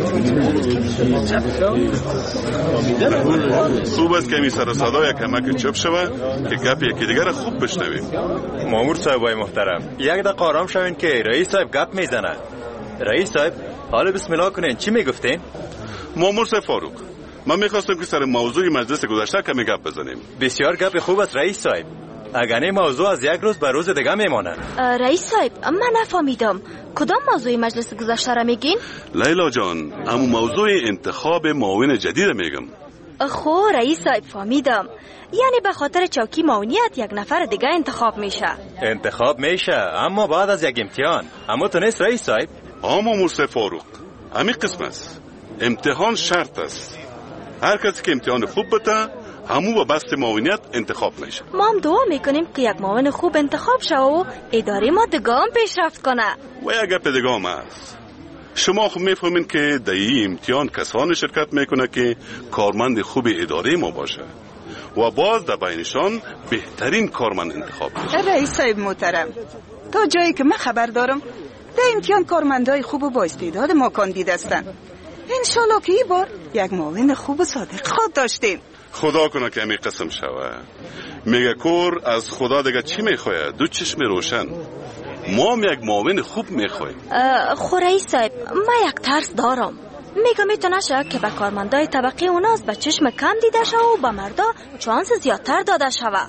خوب است که می سر صدا یک کمک چپ شوه که گپ یکی دیگر خوب بشنویم. مامور صاحبای محترم، یک دقیقه آرام شوین که رئیس صاحب گپ میزنه. رئیس صاحب حالا بسم الله کنین. چی میگفتین؟ مامور صاحب فاروق، من میخواستم که سر موضوع مجلس گذشته کمی گپ بزنیم. بسیار گپ خوب است رئیس صاحب. اگر این موضوع از یک روز به روز دیگه میماند. رئیس صاحب من نفهمیدم کدام موضوع مجلس گذشته را میگین؟ لیلا جان، همون موضوع انتخاب معاون جدید میگم. خو رئیس صاحب فهمیدم، یعنی به خاطر چوکی معاونیت یک نفر دیگه انتخاب میشه اما بعد از یک امتحان. اما تو نیست رئیس صاحب؟ مامور فاروق، همین قسم است. امتحان شرط است. هر کسی که امتحان خوب بده همون با بست معاونیت انتخاب میشه. ما هم دعا میکنیم که یک معاون خوب انتخاب شه و اداره ما دگام پیشرفت کنه. و یک گپ دگام است. شما خب میفهمین که در این امتحان کسانی شرکت میکنه که کارمند خوب اداره ما باشه و باز در بینشان بهترین کارمند انتخاب میشه. رئیس صاحب محترم، تا جایی که من خبر دارم در امتحان کارمندای خوب و با استعداد ما کاندید هستن. انشالله که این بار یک معاون خوب و صادق خود داشتیم. خدا کنه که امی قسم شوه. میگه کور از خدا دیگه چی میخواه؟ دو چشم روشن. ما هم یک معاون خوب میخوایم. خو رئیس صاحب، من یک ترس دارم. میگه میتونه شه که به کارمندای طبقه اوناست به چشم کم دیده شه و به مردا چانس زیادتر داده شوه.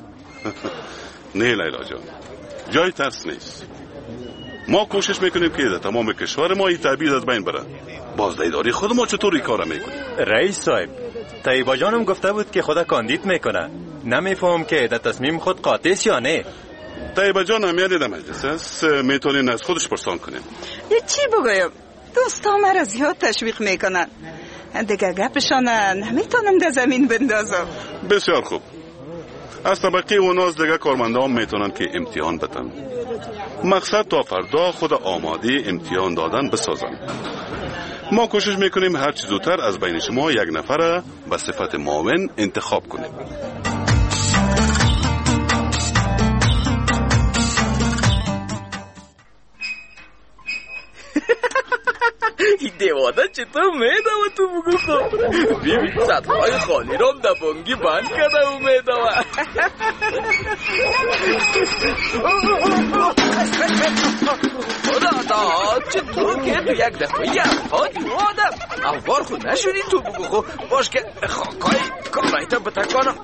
نه لیلا جان، جای ترس نیست. ما کوشش میکنیم که در تمام کشور ما این تبعیض از بین بره. باز اداره خود ما چطور این کارا میکنیم؟ رئیس صاحب، طیبا جانم گفته بود که خدا کاندید میکنه. نمیفهم که در تصمیم خود قاطع است یا نه. طیبا جان امیالی در مجلس است، میتونین از خودش پرسان کنیم. چی بگویم؟ دوستا مرا زیاد تشویق میکنن. دیگه گپشان نمیتونم در زمین بندازم. بسیار خوب. از طبقه اوناز دیگه کارمندان میتونن که امتحان بدن. مقصد تا فردا خود آماده امتحان دادن بسازند. ما کوشش میکنیم هر چه زودتر از بین شما یک نفر به صفت معاون انتخاب کنیم. این دیواده چطور میده و تو بگو خب بیبی سطحهای خالی رام در بانگی بند کرده و میده و خدا دا چطور که تو یک دفعه یک افادی آدم اوار خود نشدی تو بگو خب باش که خاکای کارایتا بتکانم.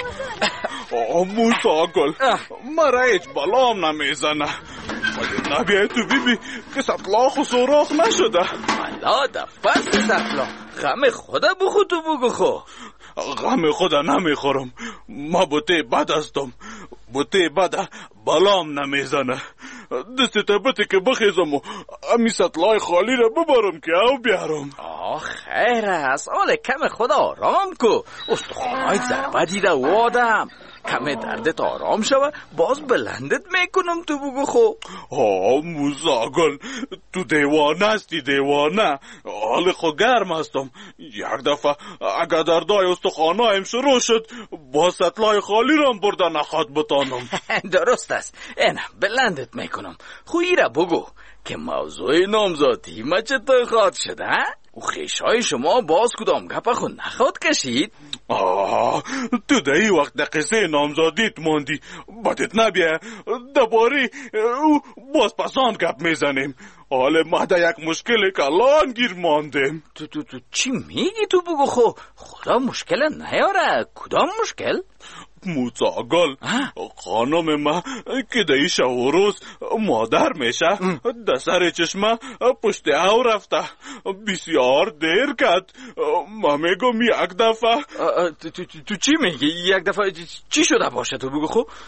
موسا گل مرا هیچ بلام نمیزنه. نبیای تو بیبی که سطلاخ و سوراخ نشده. حالا دفت سطلاخ غم خدا بخو تو بگو خو. غم خدا نمیخورم. ما بوته بد هستم. بوته بد بلام نمیزنه. دستی بته که بخیزم و امی سطلای خالی را ببارم که او بیارم. خیر است حال کم خدا آرام کو. استخوانهای ضربه دیده و آدم کم دردت آرام شوه باز بلندت میکنم تو بگو خو. موسا گل تو دیوانه هستی دیوانه. حال خو گرم هستم. یک دفعه اگر دردای استخوانهایم شروع شد با سطلای خالی را برده نخواد بتانم. درست است اینه بلندت میکنم. خویی را بگو که موضوع نامزادی ما چطور خواد شده؟ او خیشای شما باز کدام گپ خود نخواد کشید؟ تو در این وقت در قصه نامزادیت موندی بدت نبیه دباری او باز پسان گپ میزنیم. حالا ما در یک مشکل کلان گیر ماندیم. تو چی میگی تو بگو خدا مشکل نیاره. کدام مشکل؟ موسا گل خانم ما که در شب و روز مادر میشه در سر چشمه پشت او رفته بسیار دیر کرد. ما میگم یک دفعه. تو چی میگی؟ یک دفعه چی شده باشه تو بگو خوب؟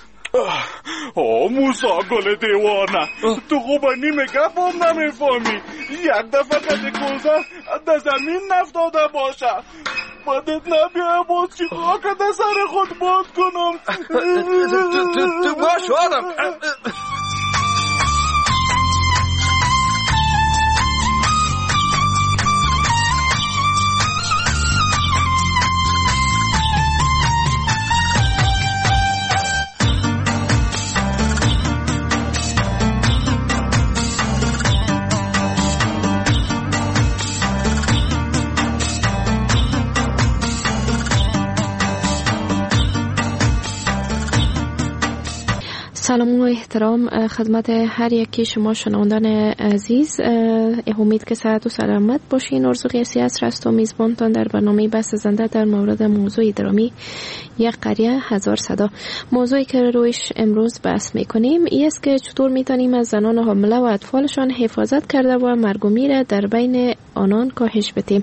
موسا گل دیوانه تو خوبه نیمه گپ هم نمیفهمی. یک دفعه کسی گلزه در زمین نفتاده باشه بدت نبیه باز چی خاک در سر خود باد کنم. تو باش آدم. سلام و احترام خدمت هر یکی شما شنوندان عزیز. امید که صحت و سلامت باشین. ارزو قیاسی است و میزبانتان در برنامه بحث زنده در مورد موضوع درامی یک قریه هزار صدا. موضوعی که رویش امروز بحث میکنیم این است که چطور میتونیم از زنان حامله و اطفالشان حفاظت کرده و مرگ و میر در بین آنان کاهش بدیم.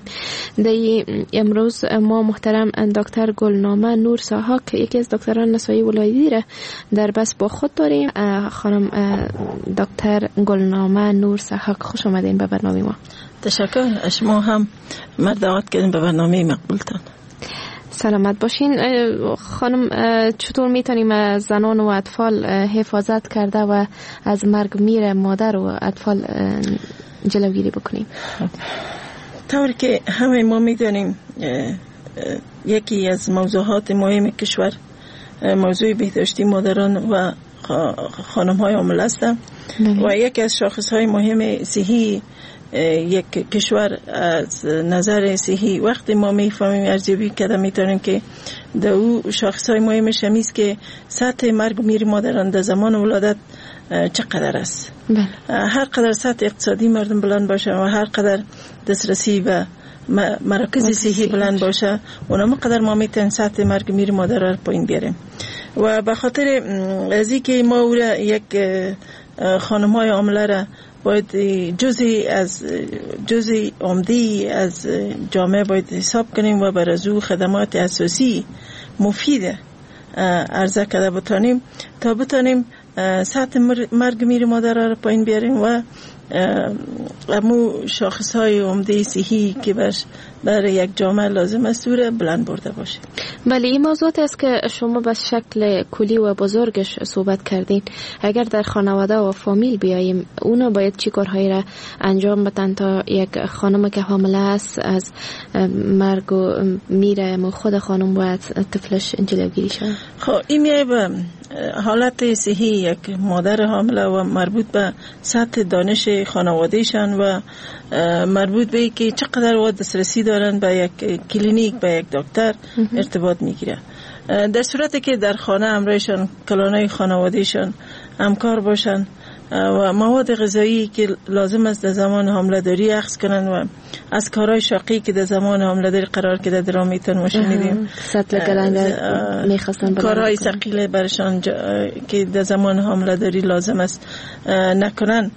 امروز ما محترم دکتر گلنامه نور ساحق یکی از دکتران نسایی ولایتی را در بس با خود داریم. خانم دکتر گلنامه نور ساحق خوش آمدین به برنامه ما. تشکر. شما هم مرد دعوت کردین به برنامه مقبولتان. سلامت باشین. خانم چطور میتونیم از زنان و اطفال حفاظت کرده و از مرگ میر مادر و اطفال جلوگیری بکنیم؟ طوری که همه ما میدونیم یکی از موضوعات مهم کشور موضوع بهداشتی مادران و خانم های حامله است و یکی از شاخص های مهم صحی یک کشور از نظر صحی وقتی ما میفهمیم ارزیابی کرده میتونیم که در او شاخص های مهمش همیست که سطح مرگ و میر مادران در زمان ولادت چقدر است. هر قدر سطح اقتصادی مردم بلند باشه و هر قدر دسترسی به مراکز صحی بلند باشه اونم قدر ما میتونیم سطح مرگ میر مادر را پایین بیاریم. و به خاطر از اینکه ما او را یک خانم های حامله را باید جزئی عمده از جامعه باید حساب کنیم و بر از او خدمات اساسی مفید عرضه کرده بتانیم تا بتانیم سطح مرگ میر مادر را پایین بیاریم و امو شاخص های عمده صحی که برای یک جامعه لازم است بلند برده باشه. بله، این موضوعات است که شما به شکل کلی و بزرگش صحبت کردین. اگر در خانواده و فامیل بیاییم، اونا باید چی کارهایی را انجام بدن تا یک خانم که حامله است از مرگ و میره خود خانم و طفلش جلوگیری شود؟ خب این میای به حالت صحی یک مادر حامله و مربوط به سطح دانش خانوادهشان و مربوط به که چقدر و دسترسی دارن به یک کلینیک، به یک دکتر ارتباط میگیره. در صورتی که در خانه همراهشان کلانای خانوادهشان همکار باشن و مواد غذایی که لازم است در زمان حامله داری اخذ کنن و از کارهای شاقی که در زمان حامله داری قرار که در رامیتون ما شنیدیم سطل گلنگ میخواستن کارهای ثقیل برشان که در زمان حامله داری لازم است نکنن.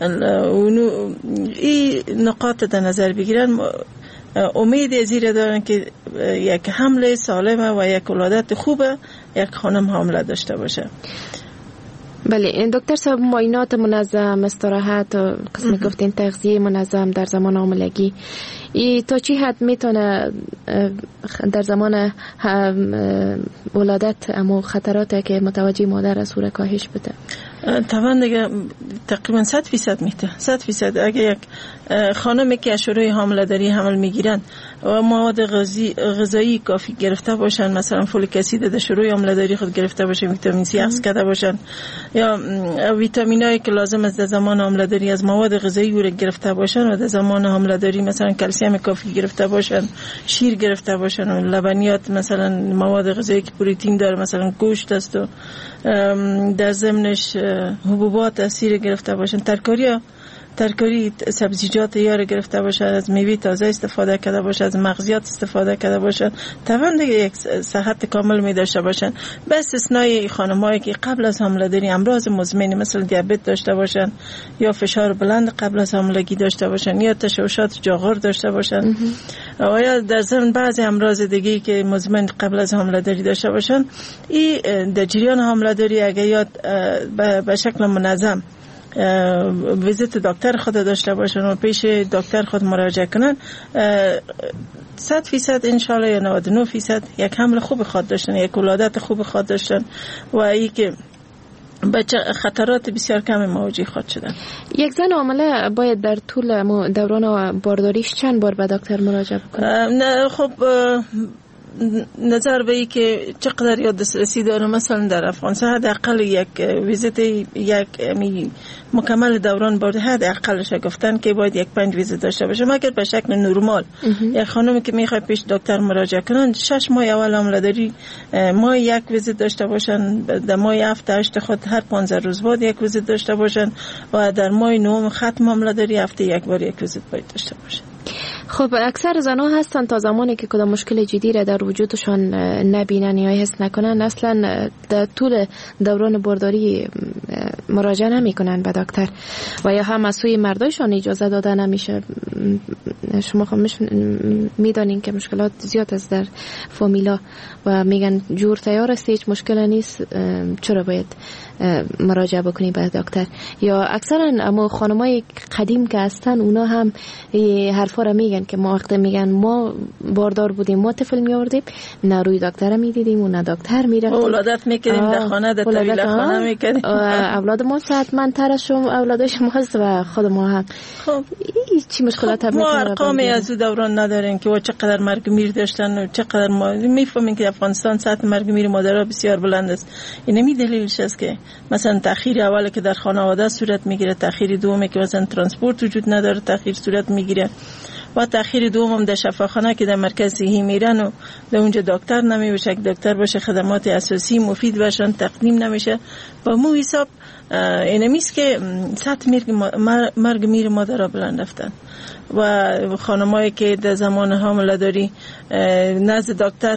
این نقاط در نظر بگیرن، امید ازیر دارن که یک حمل سالمه و یک ولادت خوبه یک خانم حامله داشته باشه. بله دکتر صاحب، معاینات منظم، استراحت و قسم گفتین تغذیه منظم در زمان حاملگی تا چی حد میتونه در زمان ولادت امو خطراتی که متوجه مادر از او کاهش بده؟ طبعا دیگه تقریبا 100% میته. 100% اگه یک خانمی که از شروع حامله داری حمل میگیرن و مواد غذایی کافی گرفته باشن، مثلا فولیک اسید در شروع حامله داری خود گرفته باشن، ویتامین سی اخذ کرده باشن یا ویتامینایی که لازم است در زمان حامله داری از مواد غذایی او گرفته باشن و در زمان حامله داری مثلا کلسیم کافی گرفته باشن، شیر گرفته باشن و لبنیات، مثلا مواد غذایی که پروتئین داره مثلا گوشت است و در ضمنش حبوبات اسیر گرفته باشن، ترکاری سبزیجات یار گرفته باشن، از میوه تازه استفاده کرده باشن، از مغزیات استفاده کرده باشن، طبعا دیگه یک صحت کامل می داشته باشن. به استثنای خانمایی که قبل از حامله داری امراض مزمن مثل دیابت داشته باشن یا فشار بلند قبل از حاملگی داشته باشن یا تشوشات جاغور داشته باشن و یا در ضمن بعضی امراض دیگه که مزمن قبل از حامله داری داشته باشن، این در جریان حامله داری اگه یاد به شکل منظم ویزیت دکتر خود داشته باشن و پیش دکتر خود مراجعه کنن، 100% انشالله یا 99% یک حمل خوب خود داشتن، یک ولادت خوب خود داشتن و ای که بچه خطرات بسیار کمی مواجه خود شدن. یک زن حامله باید در طول دوران بارداریش چند بار به دکتر مراجعه کنه؟ نه خب نظر به ای که چقدر یاد دسترسی داره، مثلا در افغانستان حداقل یک ویزیت یک مکمل دوران بارد حداقلش گفتن که باید یک 5 ویزیت داشته باشه. مگر به شکل نرمال یک خانمی که میخواد پیش دکتر مراجعه کنن 6 ماه اول حامله داری ماه یک ویزیت داشته باشن، در ماه 7 8 خود هر 15 روز بعد یک ویزیت داشته باشن و در ماه 9 ختم حامله داری هفته یک بار یک ویزیت باید داشته باشن. خب اکثر زنها هستن تا زمانی که کدام مشکل جدی را در وجودشان نبینن یا حس نکنن اصلا در طول دوران بارداری مراجعه نمی کنن به دکتر و یا هم از سوی مردایشان اجازه داده نمیشه. شما خب میدانین که مشکلات زیاد است در فامیلا و میگن جور تیار است، هیچ مشکل نیست، چرا باید مراجعه بکنی به دکتر؟ یا اکثرا اما خانمای قدیم که هستن اونا هم حرفا را میگن که ما وقت میگن ما باردار بودیم ما طفل میاوردیم نه روی دکتر میدیدیم و نه دکتر میرفتیم، ولادت میکردیم در خانه، در طویل خانه میکردیم، اولاد ما صحتمندتر از اولاد شماست و خود ما هم. خب چی مشکلات ما ارقامی از او دوران نداریم که چقدر مرگ میر داشتن و چقدر ما میفهمیم که افغانستان سطح مرگ میر مادرها بسیار بلند است. این نمی دلیلش است که مثلا تأخیر اولی که در خانواده صورت میگیره، تأخیر دومی که مثلا ترانسپورت وجود نداره تأخیر صورت میگیره و تأخیر دوم در شفاخانه که در مرکز صحی میرن و در اونجا دکتر نمیشه، دکتر باشه خدمات اساسی مفید باشن تقدیم نمیشه. با مو حساب اینمیست که سطح مرگ میر مادرها بلند رفتن و خانمایی که در زمان حامله داری نزد دکتر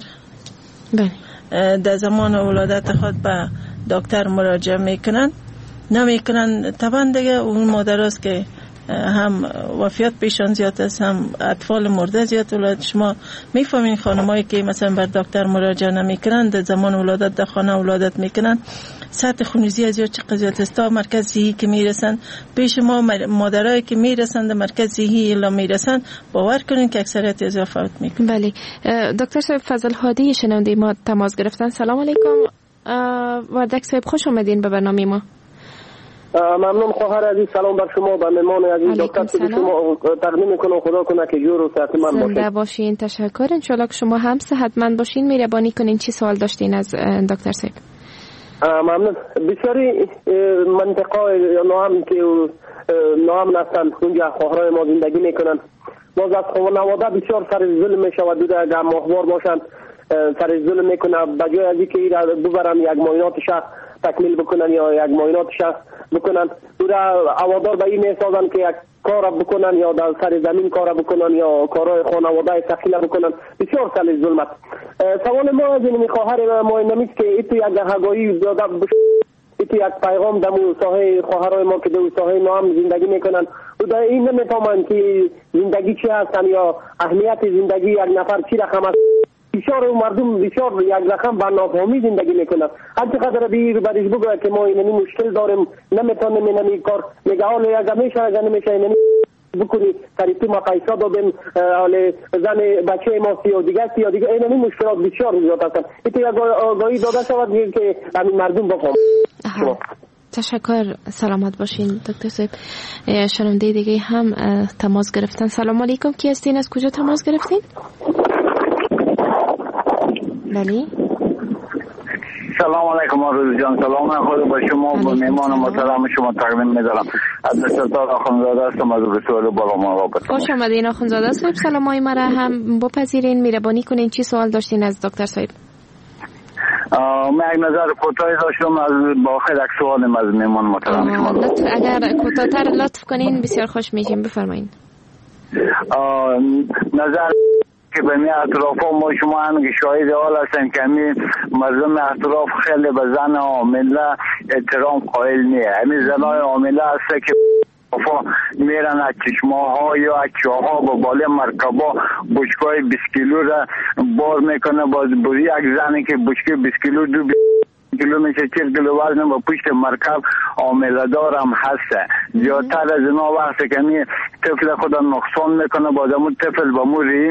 در زمان ولادت خود به دکتر مراجعه میکنن نمیکنن، طبعا دیگه اون مادر است که هم وفیات پیشان زیاد است هم اطفال مرده زیاد ولادت. شما میفهمین خانمایی که مثلا بر دکتر مراجعه نمیکنن در زمان ولادت در خانه ولادت میکنن سطح خونریزی از چه قضیت است تا مرکز صحی که میرسن پیش ما مادرایی که میرسن در مرکز صحی الا میرسن باور کنین که اکثریت از فوت میکنن. بله دکتر صاحب فضل هادی شنونده ما تماس گرفتن. سلام علیکم وردک صاحب، خوش آمدین به برنامه ما. ممنون خواهر عزیز، سلام بر شما، به مهمان عزیز دکتر که شما تقدیم میکنم. خدا کنه که جور و صحتمند باشین. زنده باشین. تشکر. ان شاء الله که شما هم صحتمند باشین. مهربانی کنین چی سوال داشتین از دکتر صاحب؟ ممنون. بسیاری منطقه یا نام که نام هستند اونجا خواهرای ما زندگی میکنن. باز از خانواده بسیار سر ظلم میشود. دوده اگر ماهوار باشند سر ظلم میکنه، بجای از اینکه ایرا ببرن یک معاینات شخص تکمیل بکنن یا یک معاینات شخص بکنن، دوده اوادار به این میسازن که یک کار بکنن یا در سر زمین کار بکنن یا کارهای خانواده ثقیل بکنن. بسیار سر ظلمت. سوال ما از این خواهر ما نمیست که ایتو یک هگاهی داده ایتو یک پیغام دمو ساحه خواهرای ما که دو ساحه ما هم زندگی میکنن و در این نمیفهمن که زندگی چی هستن یا اهمیت زندگی یک نفر چی رقم است. بسیار مردم بسیار یک رقم با نافهمی زندگی میکنن. هر چقدر بیر برش بگوید که ما اینمی مشکل داریم نمیتونیم اینمی کار میگه حالا یک میشه اگر نمیشه اینمی بکنی تریتو ما پیسا دادیم حالا زن بچه ما سی و دیگه اینمی مشکلات بسیار زیاد هستن. ایتو یک آگاهی داده شود که همین مردم بفهم. تشکر. سلامت باشین دکتر صاحب. شنونده دیگه هم تماس گرفتن. سلام علیکم، کی هستین؟ از کجا تماس گرفتین؟ بله. سلام علیکم آرزو جان. سلام خود با شما و مهمان محترم شما تقدیم می‌دارم. عبدالستار آخوندزاده هستم از رسول بالا مرابط. خوش آمدین آخوندزاده صاحب. سلامای مرا هم بپذیرین. مهربانی کنین چی سوال داشتین از دکتر صاحب؟ من یک نظر کوتاهی داشتم از باخر یک سوالم از مهمان محترم شما. اگر کوتاه‌تر لطف کنین بسیار خوش میشیم. بفرمایید. نظر که به می اطراف ما شما هم شاهد حال هستن که همین مردم اطراف خیلی به زن عامله احترام قائل نیه. همین زنای عامله هسته که میرن از چشماها یا از چاها با بالا مرکبا بشکای 20 کیلو را بار میکنه. باز بوری یک زنی که بشکای 20 کیلو 2 کیلو میشه 40 کیلو وزن با پشت مرکب عامله دارم هسته. زیادتر از اینا وقتی که می طفل خدا نقصان میکنه باز همون طفل با مو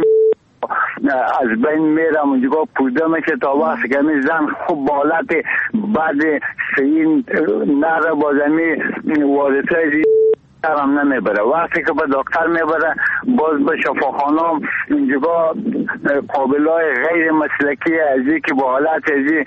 از بین میرم اونجا پوزده میشه تا وقتی که می زن خوب بالت بعد سین نره بازمی وارثه هم نمیبره. وقتی که به دکتر میبره باز به شفاخانه اینجا قابلای غیر مسلکی ازی که با حالت ازی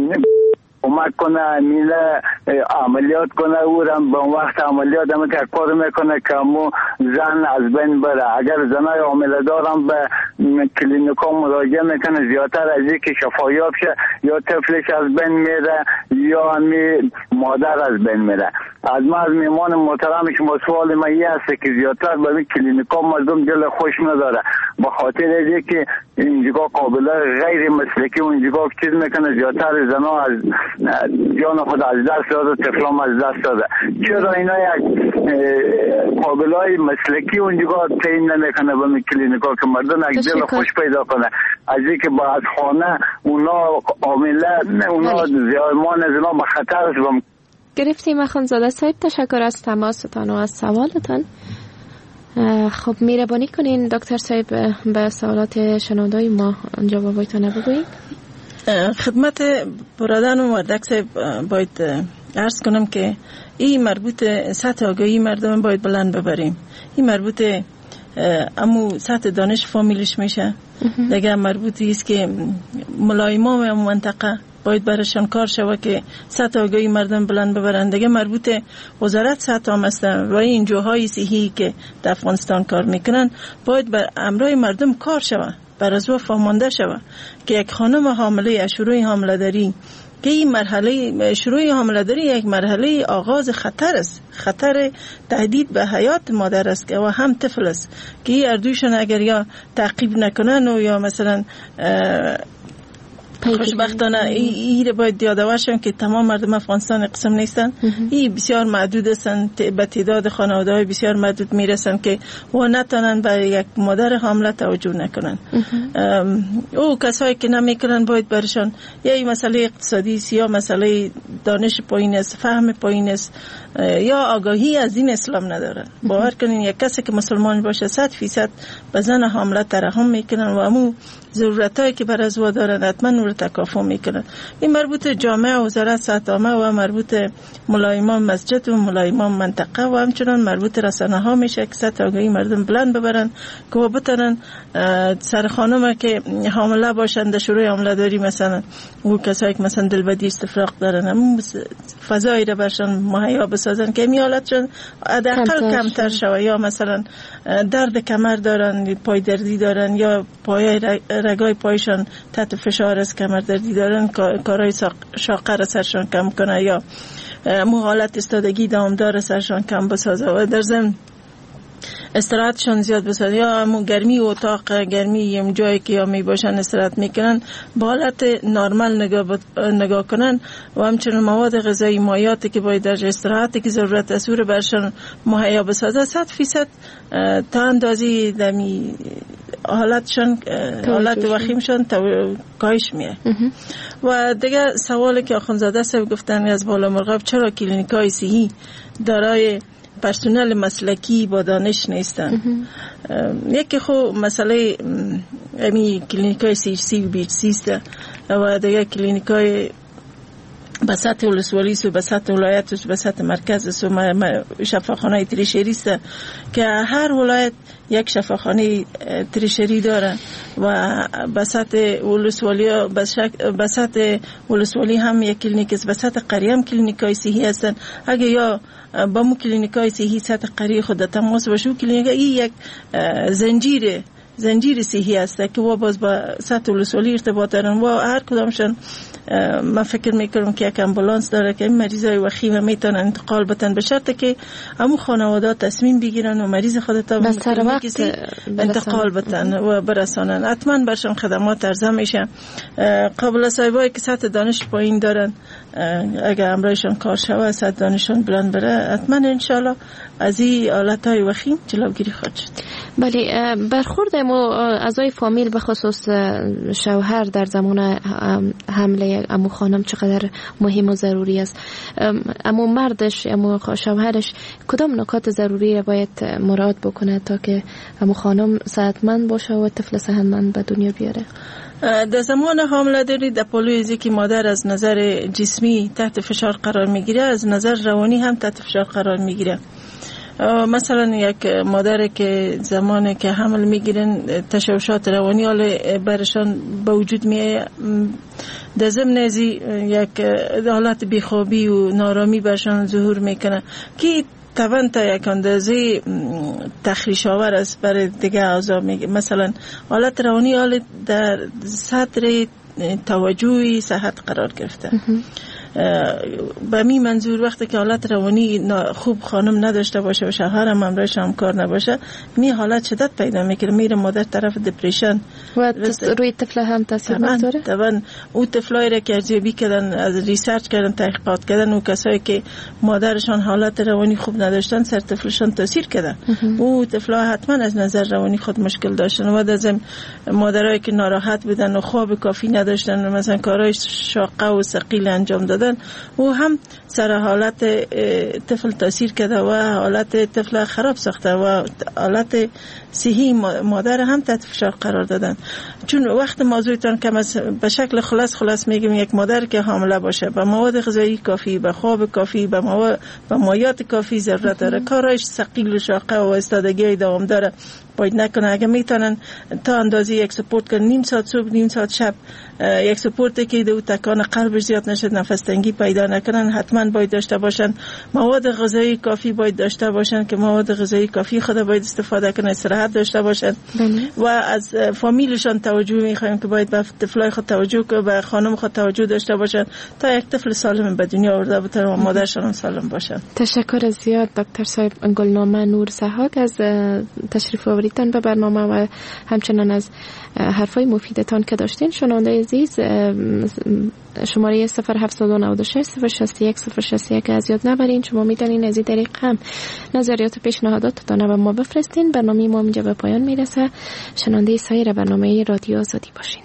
کمک کنه میله عملیات کنه او رم به وقت عملیات هم که کار میکنه که همون زن از بین بره. اگر زنای عامله دارم به کلینیکا مراجعه میکنه زیادتر از این که شفایاب شه یا طفلش از بین میره یا همی مادر از بین میره. از ما از میمان محترم شما سوال ما یه هست که زیادتر به این کلینیکا مردم دل خوش نداره به خاطر ازی که اینجا قابله غیر مسلکی اونجا چیز میکنه زیادتر زنا از جان خود از دست داده طفلام از دست داده. چرا اینا یک قابلای مسلکی اونجا تعیین نمیکنه به کلینیکا که مردم یک دل خوش پیدا کنه از اینکه بعد خانه اونا عامله اونا زیادمان از اونا به خطر است. گرفتیم آخوندزاده صاحب. تشکر از تماستان و از سوالتان. خب مهربانی کنین دکتر صاحب به سوالات شنوندای ما جوابایتان بگویید. خدمت برادران و وردک صاحب باید عرض کنم که این مربوط سطح آگاهی مردم باید بلند ببریم. این مربوط امو سطح دانش فامیلش میشه. دیگه مربوطی است که ملایما و منطقه باید برشان کار شود که سطح آگاهی مردم بلند ببرند. دیگه مربوط وزارت سطح هم هستن و این جوهای صحی که در افغانستان کار میکنن باید بر امرای مردم کار شود، بر از و فهمانده شود که یک خانم حامله شروع حامله داری که این مرحله شروع حامله داری یک مرحله آغاز خطر است، خطر تهدید به حیات مادر است که و هم طفل است که اردوشون اگر یا تعقیب نکنن و یا مثلا خوشبختانه این باید یاد باشیم که تمام مردم افغانستان قسم نیستن. این بسیار معدود هستن، به تعداد خانواده‌های بسیار معدود میرسن که و نتونن به یک مادر حامله توجه نکنن. او کسایی که نمیکنن باید برشان یا مسئله اقتصادی است، یا مسئله دانش پایین است، فهم پایین است، یا آگاهی از این اسلام ندارن. باور کنین یک کسی که مسلمان باشه 100% به زن حامله ترحم میکنن و همون ضرورتایی که بر از دارن حتما اون رو تکافو میکنن. این مربوط جامعه و وزارت صحت عامه و مربوط ملایمان مسجد و ملایمان منطقه و همچنان مربوط رسانه ها میشه که سطح آگاهی مردم بلند ببرن که بتونن سر خانم که حامله باشن در شروع حامله داری مثلا او کسایی که مثلا دلبدی استفراغ دارن همون فضایی رو برشان مهیا بسازن که می حالتشون حداقل کمتر شوه، یا مثلا درد کمر دارن، پای دردی دارن، یا پای رگای پایشان تحت فشار است، کمر دردی دارن، کارهای شاقه را سرشان کم کنه، یا حالت استادگی دامدار سرشان کم بسازه و در ضمن استراحتشان زیاد بسازه، یا همون گرمی اتاق، گرمی جایی که یا می باشن استراحت میکنن با حالت نرمال نگاه کنن و همچنین مواد غذایی مایاتی که باید در استراحتی که ضرورت است رو برشان مهیا بسازه 100% تا اندازی دمی حالتشان حالت وخیمشان کاهش میه. و دیگه سوالی که آخوندزاده صاحب گفتن از بالا مرغاب چرا کلینیکای صحی دارای پرسنل مسلکی با دانش نیستن؟ یکی خو مسئله امی کلینیکای CHC و BHC است و دیگه کلینیکای به سطح ولسوالی است و به سطح ولایت است و به سطح مرکز است و شفاخانه تریشری است که هر ولایت یک شفاخانه تریشری داره و به سطح ولسوالی هم یک کلینیک است، به سطح قریه هم کلینیکای صحی هستن. اگه یا با مو کلینیکای صحی سطح قریه خود تماس باشه، کلینیک این یک زنجیر صحی است که و باز با سطح ولسوالی ارتباط دارن و هر کدامشون من فکر میکنم که یک امبولانس داره که این مریضای وخیم میتونن انتقال بتن به شرط که همون خانواده تصمیم بگیرن و مریض خودتا به سر وقت انتقال بتن و برسانن. حتما برشان خدمات ارزه میشه. قابل صاحبایی که سطح دانش پایین دارن اگر امرایشان کار شوه سطح دانشان بلند بره حتما انشالله از این حالتهای وخیم جلوگیری خواهد شد. بله، برخورد امو اعضای فامیل به خصوص شوهر در زمان حمله امو خانم چقدر مهم و ضروری است؟ امو مردش امو شوهرش کدام نکات ضروری باید مراعات بکنه تا که امو خانم صحتمند باشه و طفل صحتمند به دنیا بیاره؟ در زمان حامله داری در پلوی ازی که مادر از نظر جسمی تحت فشار قرار میگیره، از نظر روانی هم تحت فشار قرار میگیره. مثلا یک مادر که زمانی که حمل میگیرن تشوشات روانی حال برشان به وجود میه، در ضمن ازی یک حالت بیخوابی و نارامی برشان ظهور میکنه که طبعا تا یک اندازه تخریش آور است برای دیگه اعضا. مثلا حالت روانی حال در سطر توجهی صحت قرار گرفته. به می منظور وقتی که حالت روانی خوب خانم نداشته باشه و شوهرم همراهش همکار نباشه، می حالت شدت پیدا میکنه، میره مادر طرف دپریشن و روی طفل هم تاثیر میذاره. طبعا او طفلایی را که ارزیابی کردن، از ریسرچ کردن، تحقیقات کردن، او کسایی که مادرشان حالت روانی خوب نداشتن سر طفلشان تاثیر کرده. او طفلا حتما از نظر روانی خود مشکل داشتن و در ضمن مادرایی که ناراحت بودن و خواب کافی نداشتن و مثلا کارهای شاقه و ثقیل انجام دادن، او هم سر حالت طفل تاثیر کرده و حالت طفل خراب ساخته و حالت صحی مادر هم تحت فشار قرار دادن. چون وقت موضوعتان کم از به شکل خلاص میگیم یک مادر که حامله باشه با مواد غذایی کافی، با خواب کافی، با مایات کافی ضرورت داره. کارایش ثقیل و شاقه و استادگی دوام داره باید نکنه. اگه میتونن تا اندازه یک سپورت کنن، نیم ساعت صبح نیم ساعت شب، یک سپورت که دو تکان قلبش زیاد نشد، نفس تنگی پیدا نکنن، حتما باید داشته باشن. مواد غذایی کافی باید داشته باشن که مواد غذایی کافی خود باید استفاده کنن، استراحت داشته باشن. و از فامیلشان توجه میخوایم که باید به طفلای خود توجه کنه، به خانم خود توجه داشته باشن تا یک طفل سالم به دنیا آورده بتونه و مادرشان سالم باشن. تشکر زیاد دکتر صاحب گلنامه نور سحاک از تشریف آوریدن به برنامه و همچنان از حرفای مفیدتان که داشتین. شنونده عزیز، شماره 0796 061 061 از یاد نبرین. شما میتونین از این طریق هم نظریات پیشنهادات تا به ما بفرستین. برنامه ما اینجا به پایان میرسه. شنونده سایر برنامه رادیو آزادی باشین.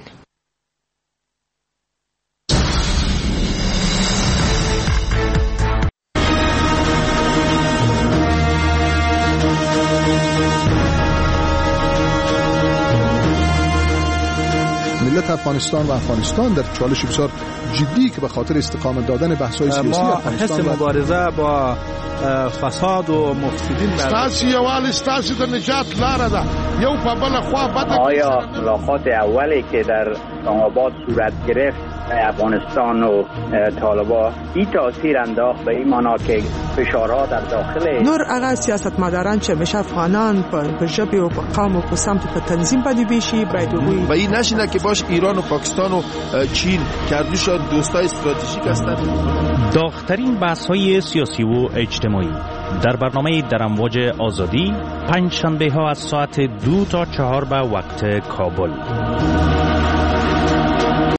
ملت افغانستان و افغانستان در چالش بسیار جدی که به خاطر استقامت دادن بحث‌های سیاسی افغانستان حس مبارزه با فساد و مفسدین ستاسو یوال ستاسو د نجات لاره ده. یو په بل خوا بده. آیا ملاقات اولی که در اسلام‌آباد صورت گرفت افغانستان و طالبان این تاثیر انداخت به این معنا که فشارها در داخل نور هغه سیاستمداران چې همیشه افغانان په ژبې او په قوم او په سمت په تنظیم باندې بیشي باید وګوري و این نشینه که باش ایران و پاکستان و چین کردوشان دوستای استراتژیک هستند. داغ‌ترین بحث‌های سیاسی و اجتماعی در برنامه در امواج آزادی، پنج شنبه ها از ساعت 2 تا 4 به وقت کابل.